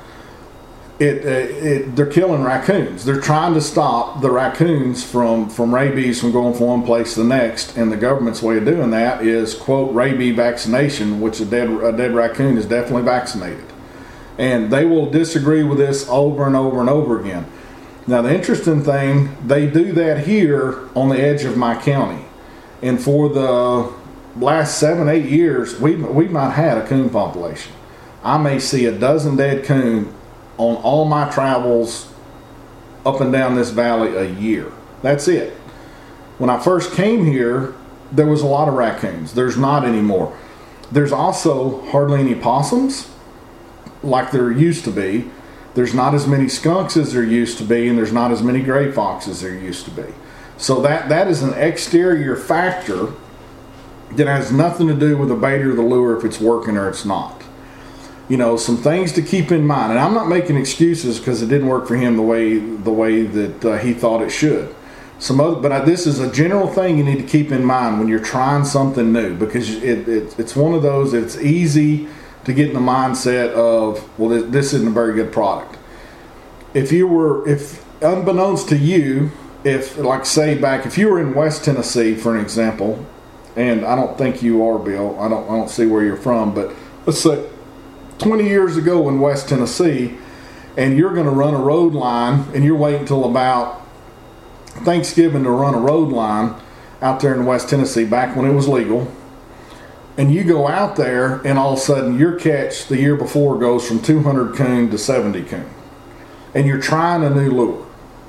They're killing raccoons. They're trying to stop the raccoons from rabies from going from one place to the next, and the government's way of doing that is, quote, rabies vaccination, which a dead raccoon is definitely vaccinated. And they will disagree with this over and over and over again. Now, the interesting thing, they do that here on the edge of my county. And for the last 7-8 years, we've not had a coon population. I may see a dozen dead coon on all my travels up and down this valley a year. That's it. When I first came here, there was a lot of raccoons. There's not anymore. There's also hardly any possums like there used to be. There's not as many skunks as there used to be, and there's not as many gray foxes as there used to be. So that is an exterior factor that has nothing to do with the bait or the lure, if it's working or it's not. You know, some things to keep in mind, and I'm not making excuses because it didn't work for him the way that he thought it should. But this is a general thing you need to keep in mind when you're trying something new, because it's one of those that it's easy to get in the mindset of, well, this isn't a very good product. If unbeknownst to you, if you were in West Tennessee, for an example, and I don't think you are, Bill, I don't see where you're from, but let's say 20 years ago in West Tennessee, and you're going to run a road line, and you're waiting until about Thanksgiving to run a road line out there in West Tennessee, back when it was legal. And you go out there, and all of a sudden your catch the year before goes from 200 coon to 70 coon. And you're trying a new lure,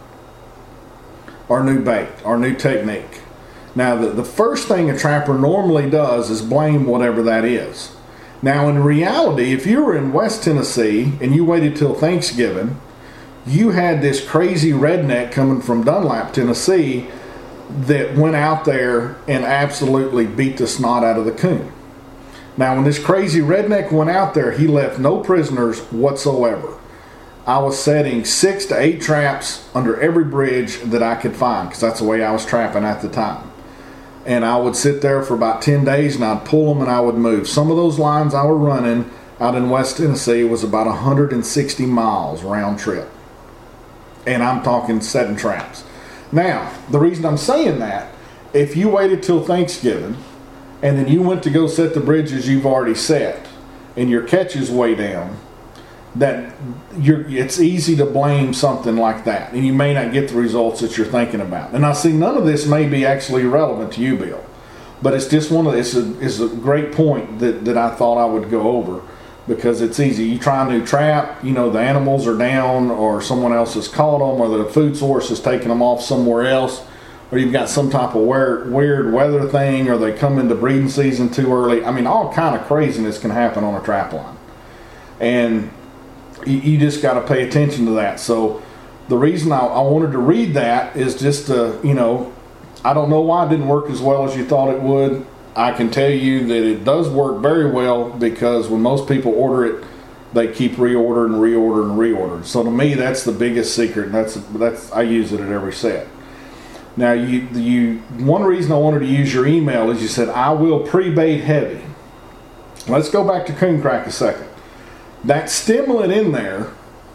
or new bait, or new technique. Now, the first thing a trapper normally does is blame whatever that is. Now, in reality, if you were in West Tennessee and you waited till Thanksgiving, you had this crazy redneck coming from Dunlap, Tennessee, that went out there and absolutely beat the snot out of the coon. Now, when this crazy redneck went out there, he left no prisoners whatsoever. I was setting 6 to 8 traps under every bridge that I could find, because that's the way I was trapping at the time. And I would sit there for about 10 days, and I'd pull them and I would move. Some of those lines I were running out in West Tennessee was about 160 miles round trip. And I'm talking setting traps. Now, the reason I'm saying that, if you waited till Thanksgiving and then you went to go set the bridges you've already set and your catch is way down, it's easy to blame something like that, and you may not get the results that you're thinking about. And I see none of this may be actually relevant to you, Bill, but it's just it's a great point that I thought I would go over, because it's easy. You try a new trap, the animals are down, or someone else has caught them, or the food source has taken them off somewhere else, or you've got some type of weird weather thing, or they come into breeding season too early. I mean, all kind of craziness can happen on a trap line, and you just got to pay attention to that. So the reason I wanted to read that is just to, I don't know why it didn't work as well as you thought it would. I can tell you that it does work very well, because when most people order it, they keep reordering. So to me, that's the biggest secret, and that's I use it at every set. Now, one reason I wanted to use your email is you said, I will pre-bait heavy. Let's go back to coon crack a second. That stimulant in there,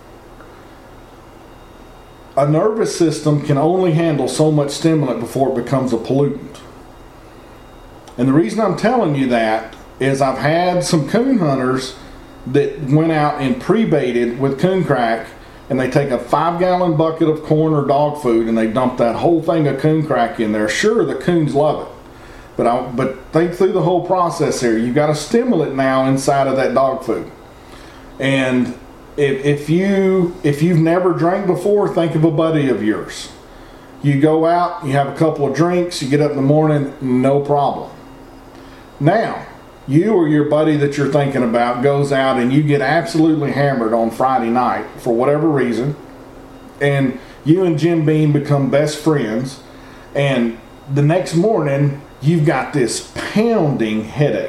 a nervous system can only handle so much stimulant before it becomes a pollutant. And the reason I'm telling you that is I've had some coon hunters that went out and pre-baited with coon crack, and they take a 5-gallon bucket of corn or dog food and they dump that whole thing of coon crack in there. Sure, the coons love it, but think through the whole process here. You've got a stimulant now inside of that dog food, and if you've never drank before, think of a buddy of yours. You go out, you have a couple of drinks, you get up in the morning, no problem. Now, you or your buddy that you're thinking about goes out and you get absolutely hammered on Friday night for whatever reason, and you and Jim Beam become best friends, and the next morning you've got this pounding headache.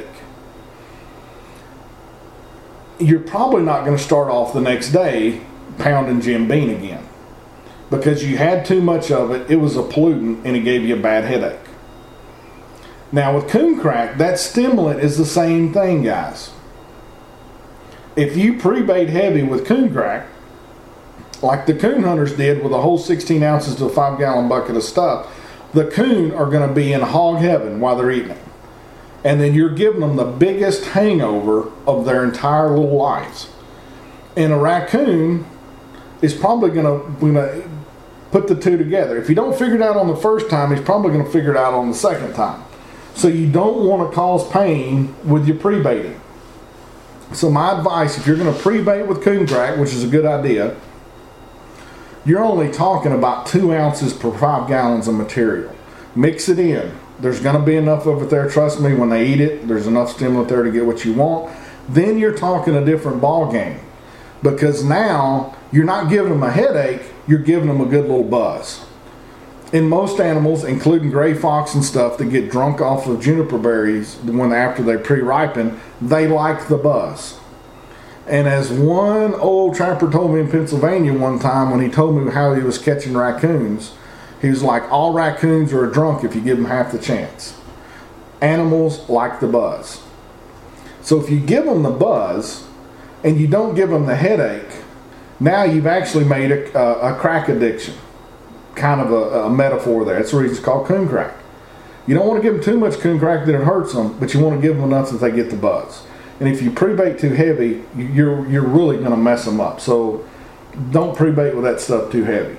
You're probably not going to start off the next day pounding Jim Beam again, because you had too much of it, it was a pollutant, and it gave you a bad headache. Now with coon crack, that stimulant is the same thing, guys. If you pre-bait heavy with coon crack, like the coon hunters did with a whole 16 ounces to a 5-gallon bucket of stuff, the coon are going to be in hog heaven while they're eating it. And then you're giving them the biggest hangover of their entire little lives. And a raccoon is probably going to put the two together. If you don't figure it out on the first time, he's probably going to figure it out on the second time. So you don't want to cause pain with your pre-baiting. So my advice, if you're going to pre-bait with coon crack, which is a good idea, you're only talking about 2 ounces per 5 gallons of material. Mix it in. There's going to be enough of it there. Trust me, when they eat it, there's enough stimulant there to get what you want. Then you're talking a different ball game, because now you're not giving them a headache, you're giving them a good little buzz. In most animals, including gray fox and stuff that get drunk off of juniper berries after they pre-ripen, they like the buzz. And as one old trapper told me in Pennsylvania one time, when he told me how he was catching raccoons, he was like, all raccoons are drunk if you give them half the chance. Animals like the buzz. So if you give them the buzz and you don't give them the headache, now you've actually made a crack addiction. Kind of a metaphor there. That's the reason it's called coon crack. You don't want to give them too much coon crack that it hurts them, but you want to give them enough that they get the buzz. And if you pre-bait too heavy, you're really going to mess them up. So don't pre-bait with that stuff too heavy.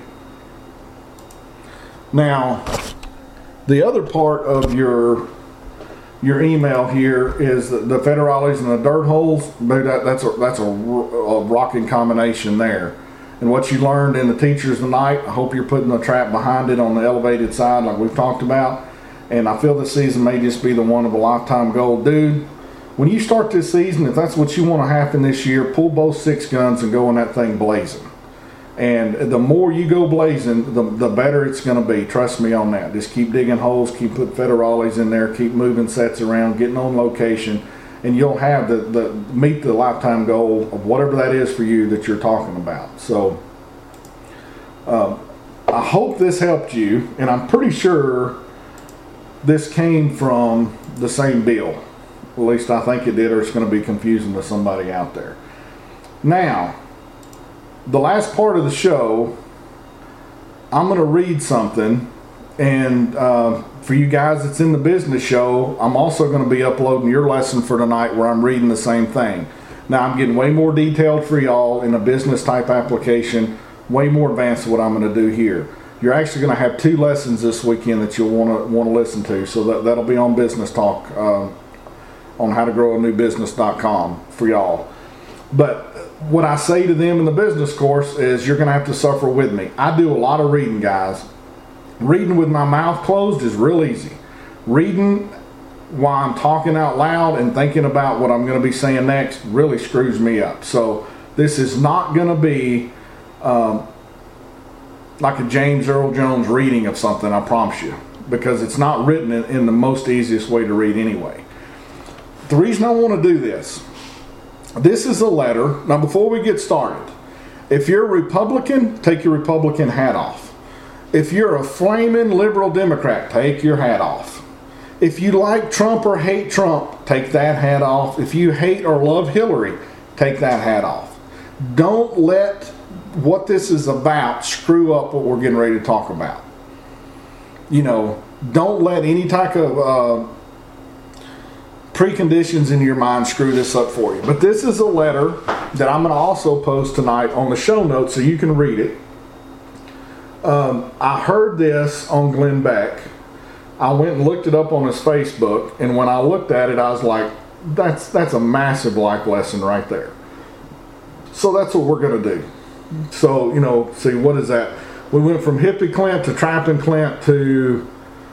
Now, the other part of your email here is the federales and the dirt holes. That's a rocking combination there. And what you learned in the teachers tonight, I hope you're putting the trap behind it on the elevated side like we've talked about. And I feel this season may just be the one of a lifetime goal. Dude, when you start this season, if that's what you want to happen this year, pull both 6 guns and go in that thing blazing. And the more you go blazing, the better it's going to be. Trust me on that. Just keep digging holes, keep putting federales in there, keep moving sets around, getting on location, and you'll have the meet the lifetime goal of whatever that is for you that you're talking about. So I hope this helped you, and I'm pretty sure this came from the same bill. At least I think it did, or it's going to be confusing to somebody out there. Now, the last part of the show, I'm going to read something, and for you guys that's in the business show, I'm also going to be uploading your lesson for tonight where I'm reading the same thing. Now, I'm getting way more detailed for y'all in a business type application, way more advanced than what I'm going to do here. You're actually going to have 2 lessons this weekend that you'll want to listen to, so that'll be on Business Talk, on howtogrowinewbusiness.com for y'all. But what I say to them in the business course is you're going to have to suffer with me. I do a lot of reading, guys. Reading with my mouth closed is real easy. Reading while I'm talking out loud and thinking about what I'm going to be saying next really screws me up. So this is not going to be like a James Earl Jones reading of something, I promise you, because it's not written in the most easiest way to read anyway. The reason I want to do this is a letter. Now, before we get started, if you're a Republican, take your Republican hat off. If you're a flaming liberal Democrat, take your hat off. If you like Trump or hate Trump, take that hat off. If you hate or love Hillary, take that hat off. Don't let what this is about screw up what we're getting ready to talk about. You know, don't let any type of preconditions in your mind screw this up for you. But this is a letter that I'm going to also post tonight on the show notes so you can read it. I heard this on Glenn Beck. I went and looked it up on his Facebook, and when I looked at it, I was like, that's a massive life lesson right there. So that's what we're going to do. So, you know, see, what is that? We went from Hippie Clint to Trapping Clint to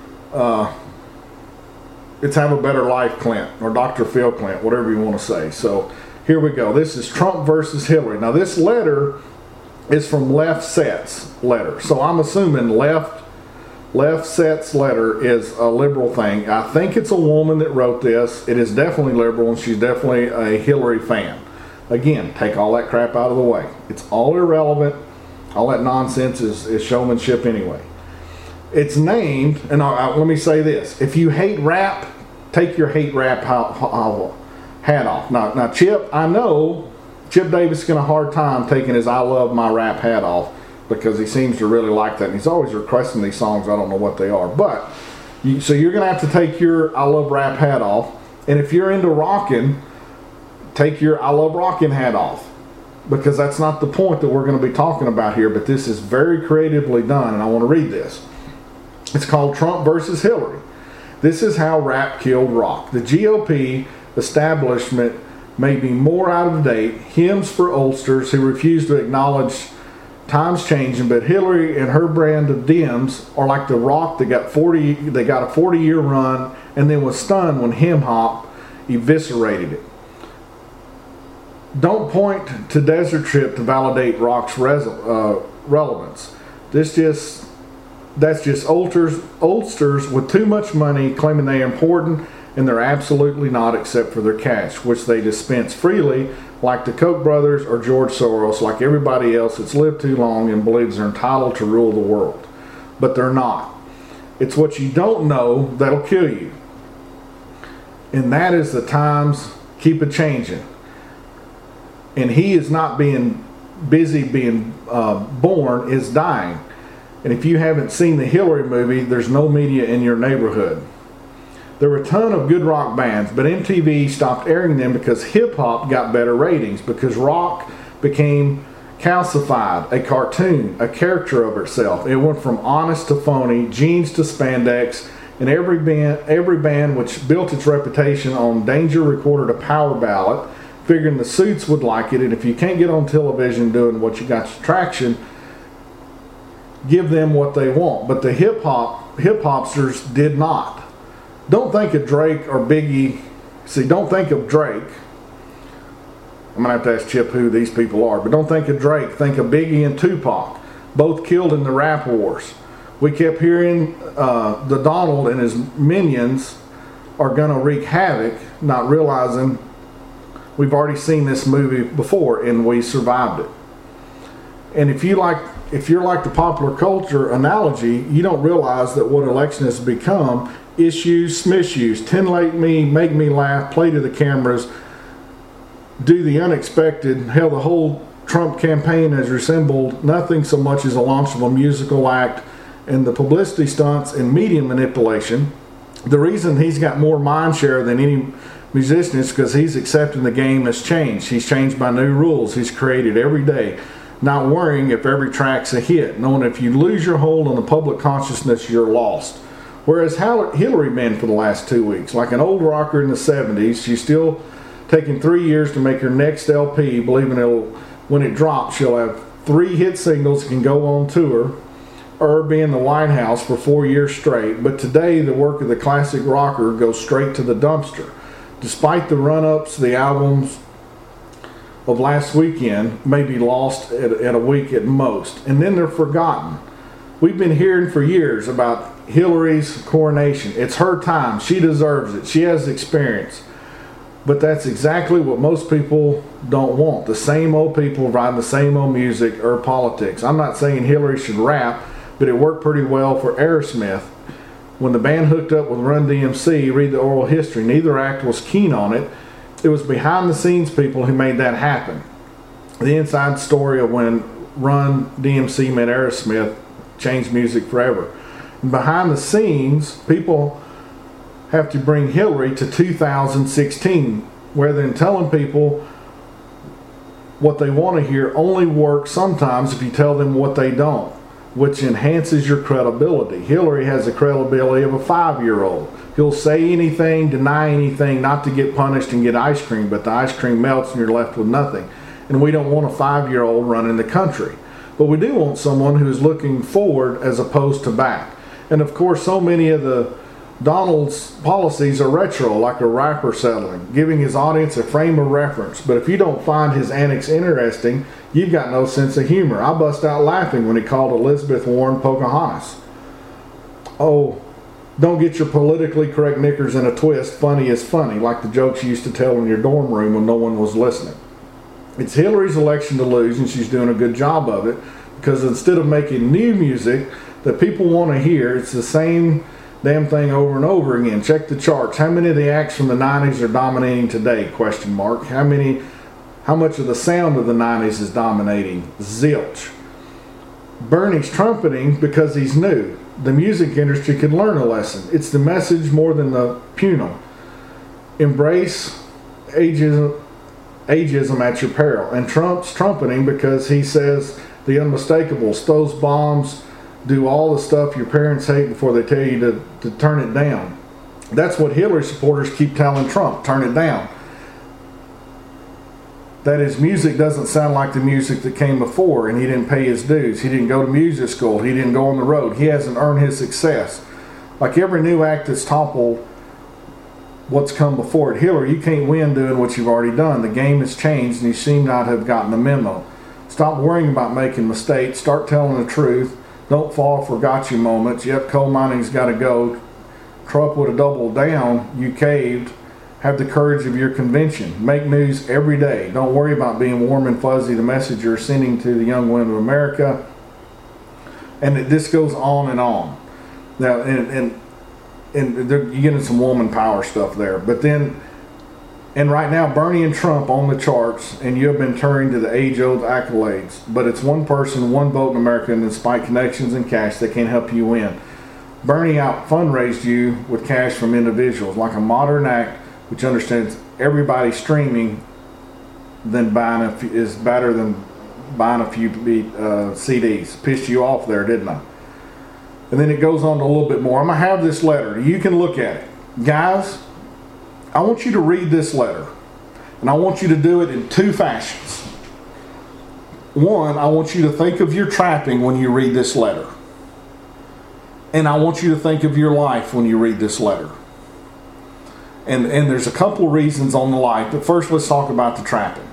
It's Have a Better Life Clint, or Dr. Phil Clint, whatever you want to say. So here we go. This is Trump versus Hillary. Now this letter is from Left Set's letter. So I'm assuming Left Set's letter is a liberal thing. I think it's a woman that wrote this. It is definitely liberal, and she's definitely a Hillary fan. Again, take all that crap out of the way. It's all irrelevant. All that nonsense is showmanship anyway. It's named, and let me say this. If you hate rap, take your hate rap hat off. Now, Chip, I know Chip Davis is going to have a hard time taking his I Love My Rap hat off because he seems to really like that. And he's always requesting these songs. I don't know what they are. But, so you're going to have to take your I Love Rap hat off. And if you're into rocking, take your I Love Rockin' hat off, because that's not the point that we're going to be talking about here, but this is very creatively done, and I want to read this. It's called Trump versus Hillary. This is how rap killed rock. The GOP establishment may be more out of date, hymns for oldsters who refuse to acknowledge times changing, but Hillary and her brand of Dems are like the rock that got a 40-year run and then was stunned when hip hop eviscerated it. Don't point to Desert Trip to validate rock's relevance. That's just oldsters with too much money claiming they are important, and they're absolutely not, except for their cash, which they dispense freely, like the Koch brothers or George Soros, like everybody else that's lived too long and believes they're entitled to rule the world. But they're not. It's what you don't know that'll kill you. And that is the times keep it changing. And he is not being busy being born, is dying. And if you haven't seen the Hillary movie, there's no media in your neighborhood. There were a ton of good rock bands, but MTV stopped airing them because hip-hop got better ratings, because rock became calcified, a cartoon, a character of itself. It went from honest to phony, jeans to spandex, and every band which built its reputation on Danger recorded a power ballad, figuring the suits would like it, and if you can't get on television doing what you got your traction, give them what they want. But the hip-hopsters did not. Don't think of Drake or Biggie. See, don't think of Drake. I'm going to have to ask Chip who these people are, but don't think of Drake. Think of Biggie and Tupac, both killed in the rap wars. We kept hearing the Donald and his minions are going to wreak havoc, not realizing we've already seen this movie before and we survived it. And if you're like the popular culture analogy, you don't realize that what election has become: issues, smissues, titillate me, make me laugh, play to the cameras, do the unexpected. Hell, the whole Trump campaign has resembled nothing so much as a launch of a musical act, and the publicity stunts and media manipulation. The reason he's got more mind share than any musician is because he's accepting the game has changed. He's changed by new rules he's created every day, not worrying if every track's a hit, knowing if you lose your hold on the public consciousness, you're lost. Whereas Hillary been for the last 2 weeks, like an old rocker in the 70s, she's still taking 3 years to make her next LP, believing when it drops, she'll have 3 hit singles, can go on tour, or be in the White House for 4 years straight. But today, the work of the classic rocker goes straight to the dumpster. Despite the run-ups, the albums of last weekend may be lost at a week at most, and then they're forgotten. We've been hearing for years about Hillary's coronation. It's her time. She deserves it. She has experience. But that's exactly what most people don't want. The same old people writing the same old music or politics. I'm not saying Hillary should rap, but it worked pretty well for Aerosmith. When the band hooked up with Run DMC, read the oral history, neither act was keen on it. It was behind the scenes people who made that happen. The inside story of when Run DMC met Aerosmith changed music forever. And behind the scenes, people have to bring Hillary to 2016, rather than telling people what they want to hear only works sometimes if you tell them what they don't, which enhances your credibility. Hillary has the credibility of a 5-year-old. He'll say anything, deny anything, not to get punished and get ice cream, but the ice cream melts and you're left with nothing. And we don't want a 5-year-old running the country. But we do want someone who's looking forward as opposed to back. And of course, so many of the Donald's policies are retro, like a rapper settling, giving his audience a frame of reference. But if you don't find his antics interesting, you've got no sense of humor. I bust out laughing when he called Elizabeth Warren Pocahontas. Oh, don't get your politically correct knickers in a twist. Funny is funny, like the jokes you used to tell in your dorm room when no one was listening. It's Hillary's election to lose, and she's doing a good job of it, because instead of making new music that people want to hear, it's the same damn thing over and over again. Check the charts. How many of the acts from the 90s are dominating today? Question mark. How much of the sound of the 90s is dominating? Zilch. Bernie's trumpeting because he's new. The music industry could learn a lesson. It's the message more than the punum. Embrace ageism at your peril. And Trump's trumpeting because he says the unmistakable. Those bombs do all the stuff your parents hate before they tell you to turn it down. That's what Hillary supporters keep telling Trump, turn it down. That his music doesn't sound like the music that came before, and he didn't pay his dues. He didn't go to music school. He didn't go on the road. He hasn't earned his success. Like every new act that's toppled what's come before it. Hillary, you can't win doing what you've already done. The game has changed, and you seem not to have gotten the memo. Stop worrying about making mistakes. Start telling the truth. Don't fall for gotcha moments. Yep, coal mining's got to go. Trump would have doubled down. You caved. Have the courage of your convention. Make news every day. Don't worry about being warm and fuzzy. The message you're sending to the young women of America. And this goes on and on. Now, and you're getting some woman power stuff there. But then, and right now, Bernie and Trump on the charts, and you have been turned to the age-old accolades. But it's one person, one vote in America, and despite connections and cash, that can't help you win. Bernie out fundraised you with cash from individuals, like a modern act which understands everybody streaming is better than buying a few CDs. Pissed you off there, didn't I? And then it goes on a little bit more. I'm going to have this letter. You can look at it. Guys, I want you to read this letter. And I want you to do it in two fashions. One, I want you to think of your trapping when you read this letter. And I want you to think of your life when you read this letter. And there's a couple of reasons on the life, but first let's talk about the trapping.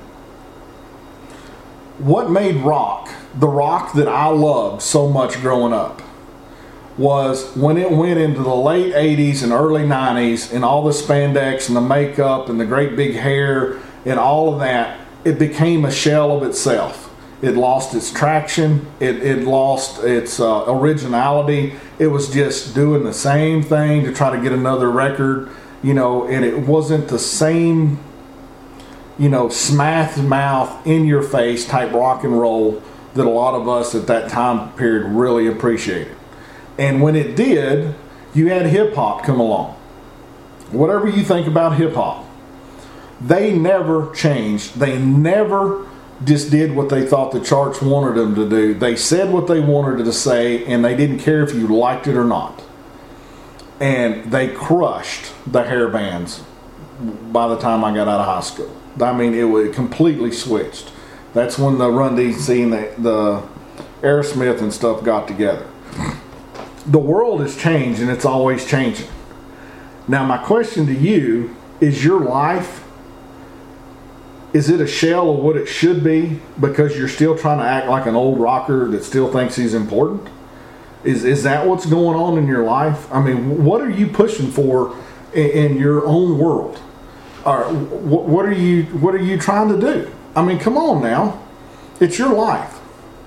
What made rock, the rock that I loved so much growing up, was when it went into the late 80s and early 90s and all the spandex and the makeup and the great big hair and all of that, it became a shell of itself. It lost its traction. It lost its originality. It was just doing the same thing to try to get another record. And it wasn't the same, smash mouth, in your face type rock and roll that a lot of us at that time period really appreciated. And when it did, you had hip hop come along. Whatever you think about hip hop, they never changed. They never just did what they thought the charts wanted them to do. They said what they wanted to say, and they didn't care if you liked it or not. And they crushed the hair bands by the time I got out of high school. I mean, it completely switched. That's when the Run DMC and the Aerosmith and stuff got together. The world has changed, and it's always changing. Now, my question to you is, your life, is it a shell of what it should be because you're still trying to act like an old rocker that still thinks he's important? Is that what's going on in your life? I mean, what are you pushing for in your own world? Or what are you trying to do? I mean, come on now. It's your life.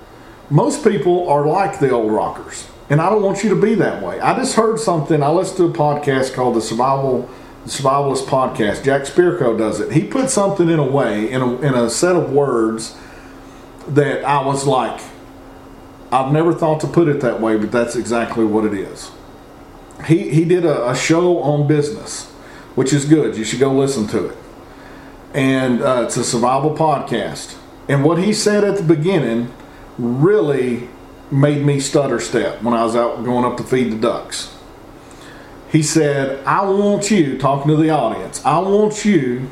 Most people are like the old rockers, and I don't want you to be that way. I just heard something. I listened to a podcast called the Survivalist Podcast. Jack Spirko does it. He put something in a way, in a set of words that I was like, I've never thought to put it that way, but that's exactly what it is. He did a show on business, which is good. You should go listen to it. And it's a survival podcast. And what he said at the beginning really made me stutter step when I was out going up to feed the ducks. He said, I want you, talking to the audience, I want you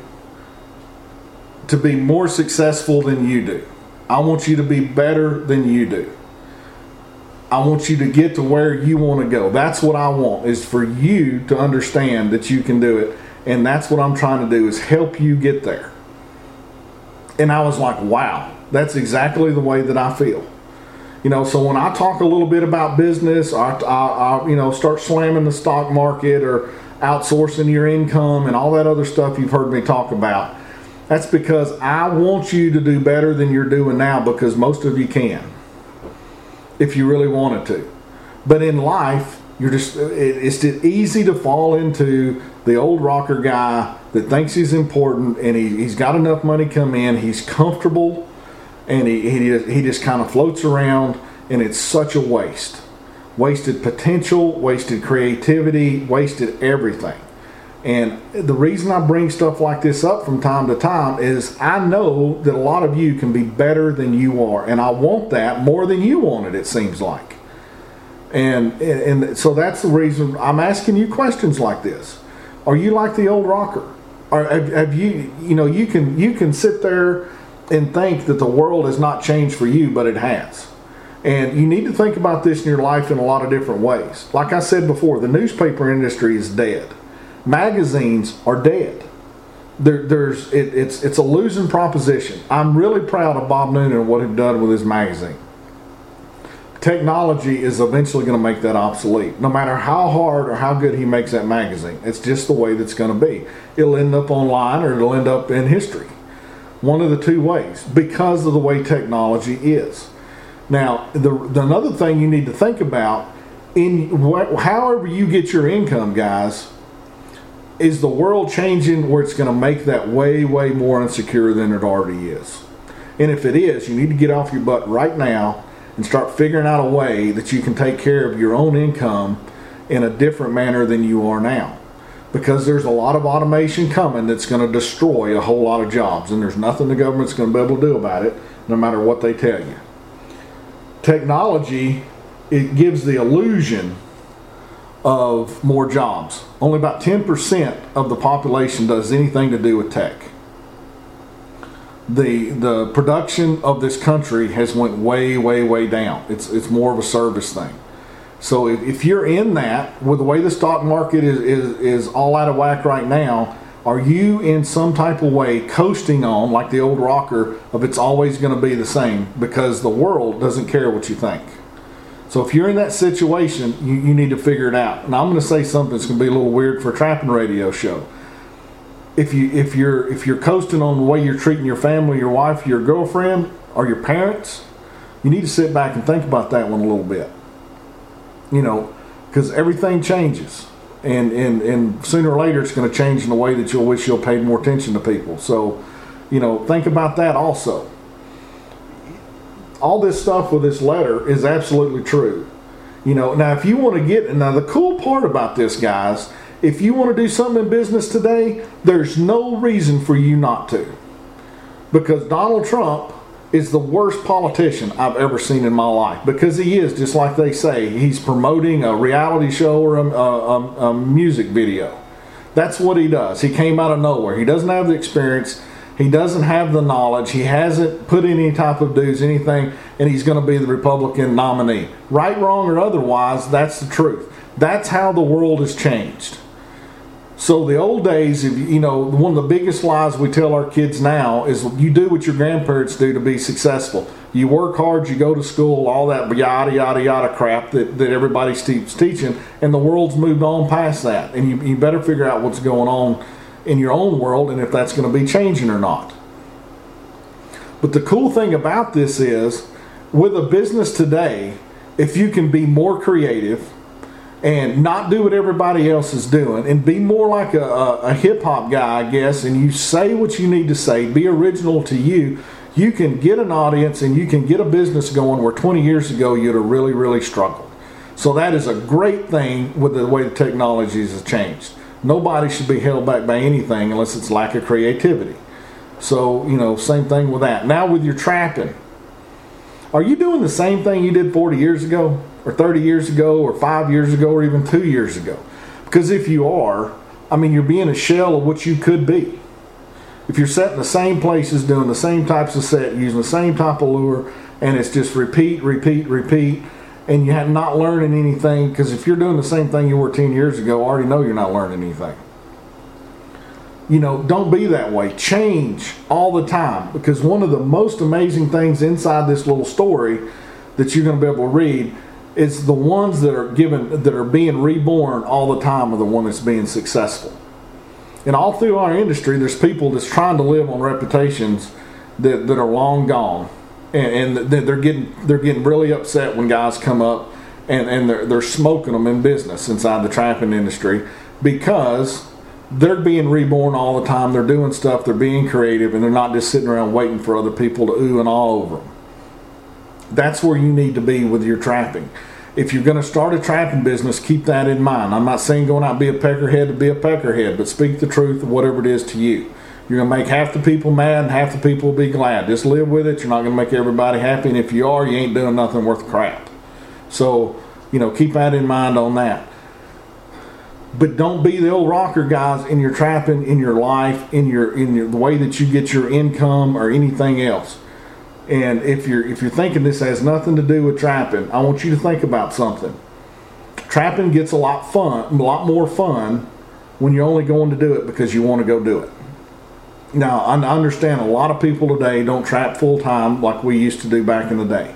to be more successful than you do. I want you to be better than you do. I want you to get to where you want to go. That's what I want, is for you to understand that you can do it. And that's what I'm trying to do, is help you get there. And I was like, wow, that's exactly the way that I feel. You know, so when I talk a little bit about business, I start slamming the stock market or outsourcing your income and all that other stuff you've heard me talk about, that's because I want you to do better than you're doing now, because most of you can, if you really wanted to. But in life, it's easy to fall into the old rocker guy that thinks he's important, and he's got enough money come in, he's comfortable, and he just kind of floats around, and it's such a waste. Wasted potential, wasted creativity, wasted everything. And the reason I bring stuff like this up from time to time is I know that a lot of you can be better than you are, and I want that more than you want it seems like. And so that's the reason I'm asking you questions like this. Are you like the old rocker? Or have you can sit there and think that the world has not changed for you, but it has. And you need to think about this in your life in a lot of different ways. Like I said before, the newspaper industry is dead. Magazines are dead. It's a losing proposition. I'm really proud of Bob Noonan and what he's done with his magazine. Technology is eventually going to make that obsolete. No matter how hard or how good he makes that magazine, it's just the way that's going to be. It'll end up online, or it'll end up in history. One of the two ways, because of the way technology is. Now, another thing you need to think about, however you get your income, guys, is the world changing where it's going to make that way, way more insecure than it already is. And if it is, you need to get off your butt right now and start figuring out a way that you can take care of your own income in a different manner than you are now. Because there's a lot of automation coming that's going to destroy a whole lot of jobs, and there's nothing the government's going to be able to do about it, no matter what they tell you. Technology, it gives the illusion of more jobs. Only about 10% of the population does anything to do with tech. The production of this country has went way, way, way down. It's more of a service thing. So if you're in that, with the way the stock market is all out of whack right now, are you in some type of way coasting on, like the old rocker, of it's always going to be the same, because the world doesn't care what you think? So if you're in that situation, you need to figure it out. And I'm going to say something that's going to be a little weird for a trapping radio show. If you're coasting on the way you're treating your family, your wife, your girlfriend, or your parents, you need to sit back and think about that one a little bit. You know, because everything changes, and sooner or later it's going to change in a way that you'll wish you'll paid more attention to people. So, you know, think about that also. All this stuff with this letter is absolutely true. You know, now if you want to the cool part about this, guys, if you want to do something in business today, there's no reason for you not to. Because Donald Trump is the worst politician I've ever seen in my life. Because he is, just like they say, he's promoting a reality show or a music video. That's what he does. He came out of nowhere. He doesn't have the experience. He doesn't have the knowledge. He hasn't put any type of dues, anything, and he's going to be the Republican nominee. Right, wrong, or otherwise, that's the truth. That's how the world has changed. So the old days, one of the biggest lies we tell our kids now is you do what your grandparents do to be successful. You work hard, you go to school, all that yada, yada, yada crap that everybody keeps teaching, and the world's moved on past that. And you better figure out what's going on in your own world and if that's going to be changing or not. But the cool thing about this is with a business today, if you can be more creative and not do what everybody else is doing and be more like a hip-hop guy, I guess, and you say what you need to say, be original to you, you can get an audience and you can get a business going where 20 years ago you'd have really, really struggled. So that is a great thing with the way the technologies have changed. Nobody should be held back by anything unless it's lack of creativity. So, you know, same thing with that. Now with your trapping, are you doing the same thing you did 40 years ago or 30 years ago or 5 years ago or even 2 years ago? Because if you are, I mean, you're being a shell of what you could be. If you're setting the same places, doing the same types of set, using the same type of lure, and it's just repeat, and you're not learning anything, because if you're doing the same thing you were 10 years ago, I already know you're not learning anything. You know, don't be that way. Change all the time, because one of the most amazing things inside this little story that you're going to be able to read is the ones that are being reborn all the time are the one that's being successful. And all through our industry, there's people that's trying to live on reputations that are long gone, and they're getting really upset when guys come up and they're smoking them in business inside the trapping industry, because they're being reborn all the time. They're doing stuff, they're being creative, and they're not just sitting around waiting for other people to ooh and all over them. That's where you need to be with your trapping. If you're going to start a trapping business, keep that in mind. I'm not saying going out and be a peckerhead to be a peckerhead, but speak the truth of whatever it is to you. You're going to make half the people mad and half the people will be glad. Just live with it. You're not going to make everybody happy, and if you are, you ain't doing nothing worth crap. So, you know, keep that in mind on that. But don't be the old rocker guys in your trapping, in your life, in the way that you get your income or anything else. And if you're thinking this has nothing to do with trapping, I want you to think about something. Trapping gets a lot more fun when you're only going to do it because you want to go do it. Now, I understand a lot of people today don't trap full time like we used to do back in the day.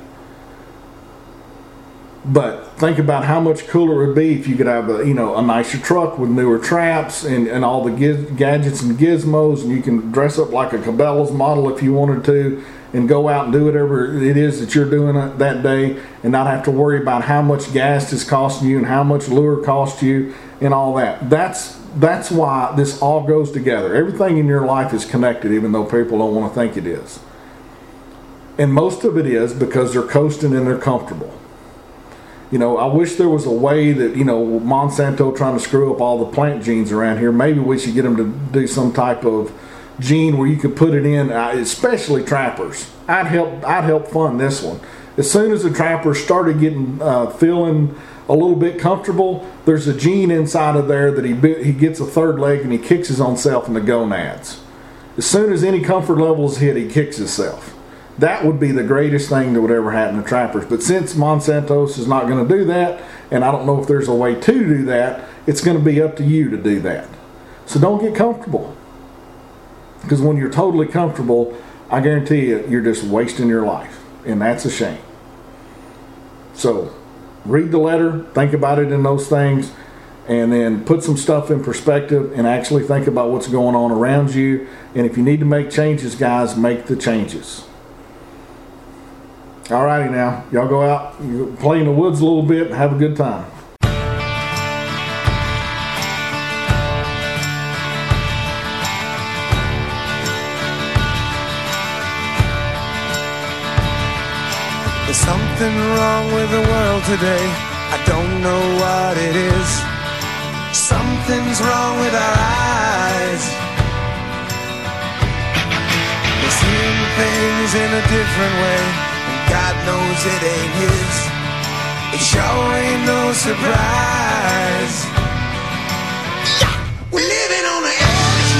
But think about how much cooler it would be if you could have a nicer truck with newer traps and all the gadgets and gizmos, and you can dress up like a Cabela's model if you wanted to, and go out and do whatever it is that you're doing that day, and not have to worry about how much gas is costing you and how much lure costs you and all that. That's why this all goes together. Everything in your life is connected, even though people don't want to think it is. And most of it is because they're coasting and they're comfortable. You know, I wish there was a way that, Monsanto trying to screw up all the plant genes around here. Maybe we should get them to do some type of gene where you could put it in, especially trappers. I'd help fund this one. As soon as the trappers started getting feeling a little bit comfortable, there's a gene inside of there that he gets a third leg and he kicks his own self in the gonads. As soon as any comfort level is hit, he kicks himself. That would be the greatest thing that would ever happen to trappers. But since Monsanto's is not going to do that, and I don't know if there's a way to do that, it's going to be up to you to do that. So don't get comfortable. Because when you're totally comfortable, I guarantee you, you're just wasting your life. And that's a shame. So read the letter, think about it in those things, and then put some stuff in perspective and actually think about what's going on around you. And if you need to make changes, guys, make the changes. Alrighty now, y'all go out, you play in the woods a little bit and have a good time. There's something wrong with the world today. I don't know what it is. Something's wrong with our eyes. We're seeing things in a different way. God knows it ain't his. It sure ain't no surprise. We're living on the edge.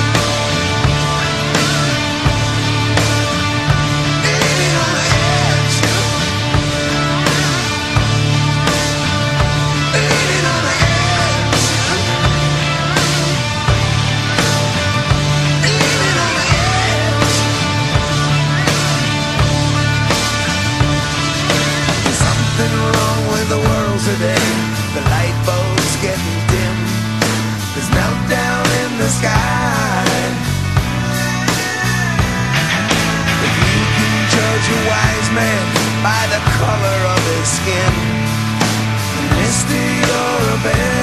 Living on the edge. Living on the edge. Living on the edge. Something wrong with the world today. The light bulb's getting dim. There's meltdown in the sky. If you can judge a wise man by the color of his skin. Mister, you're a bear.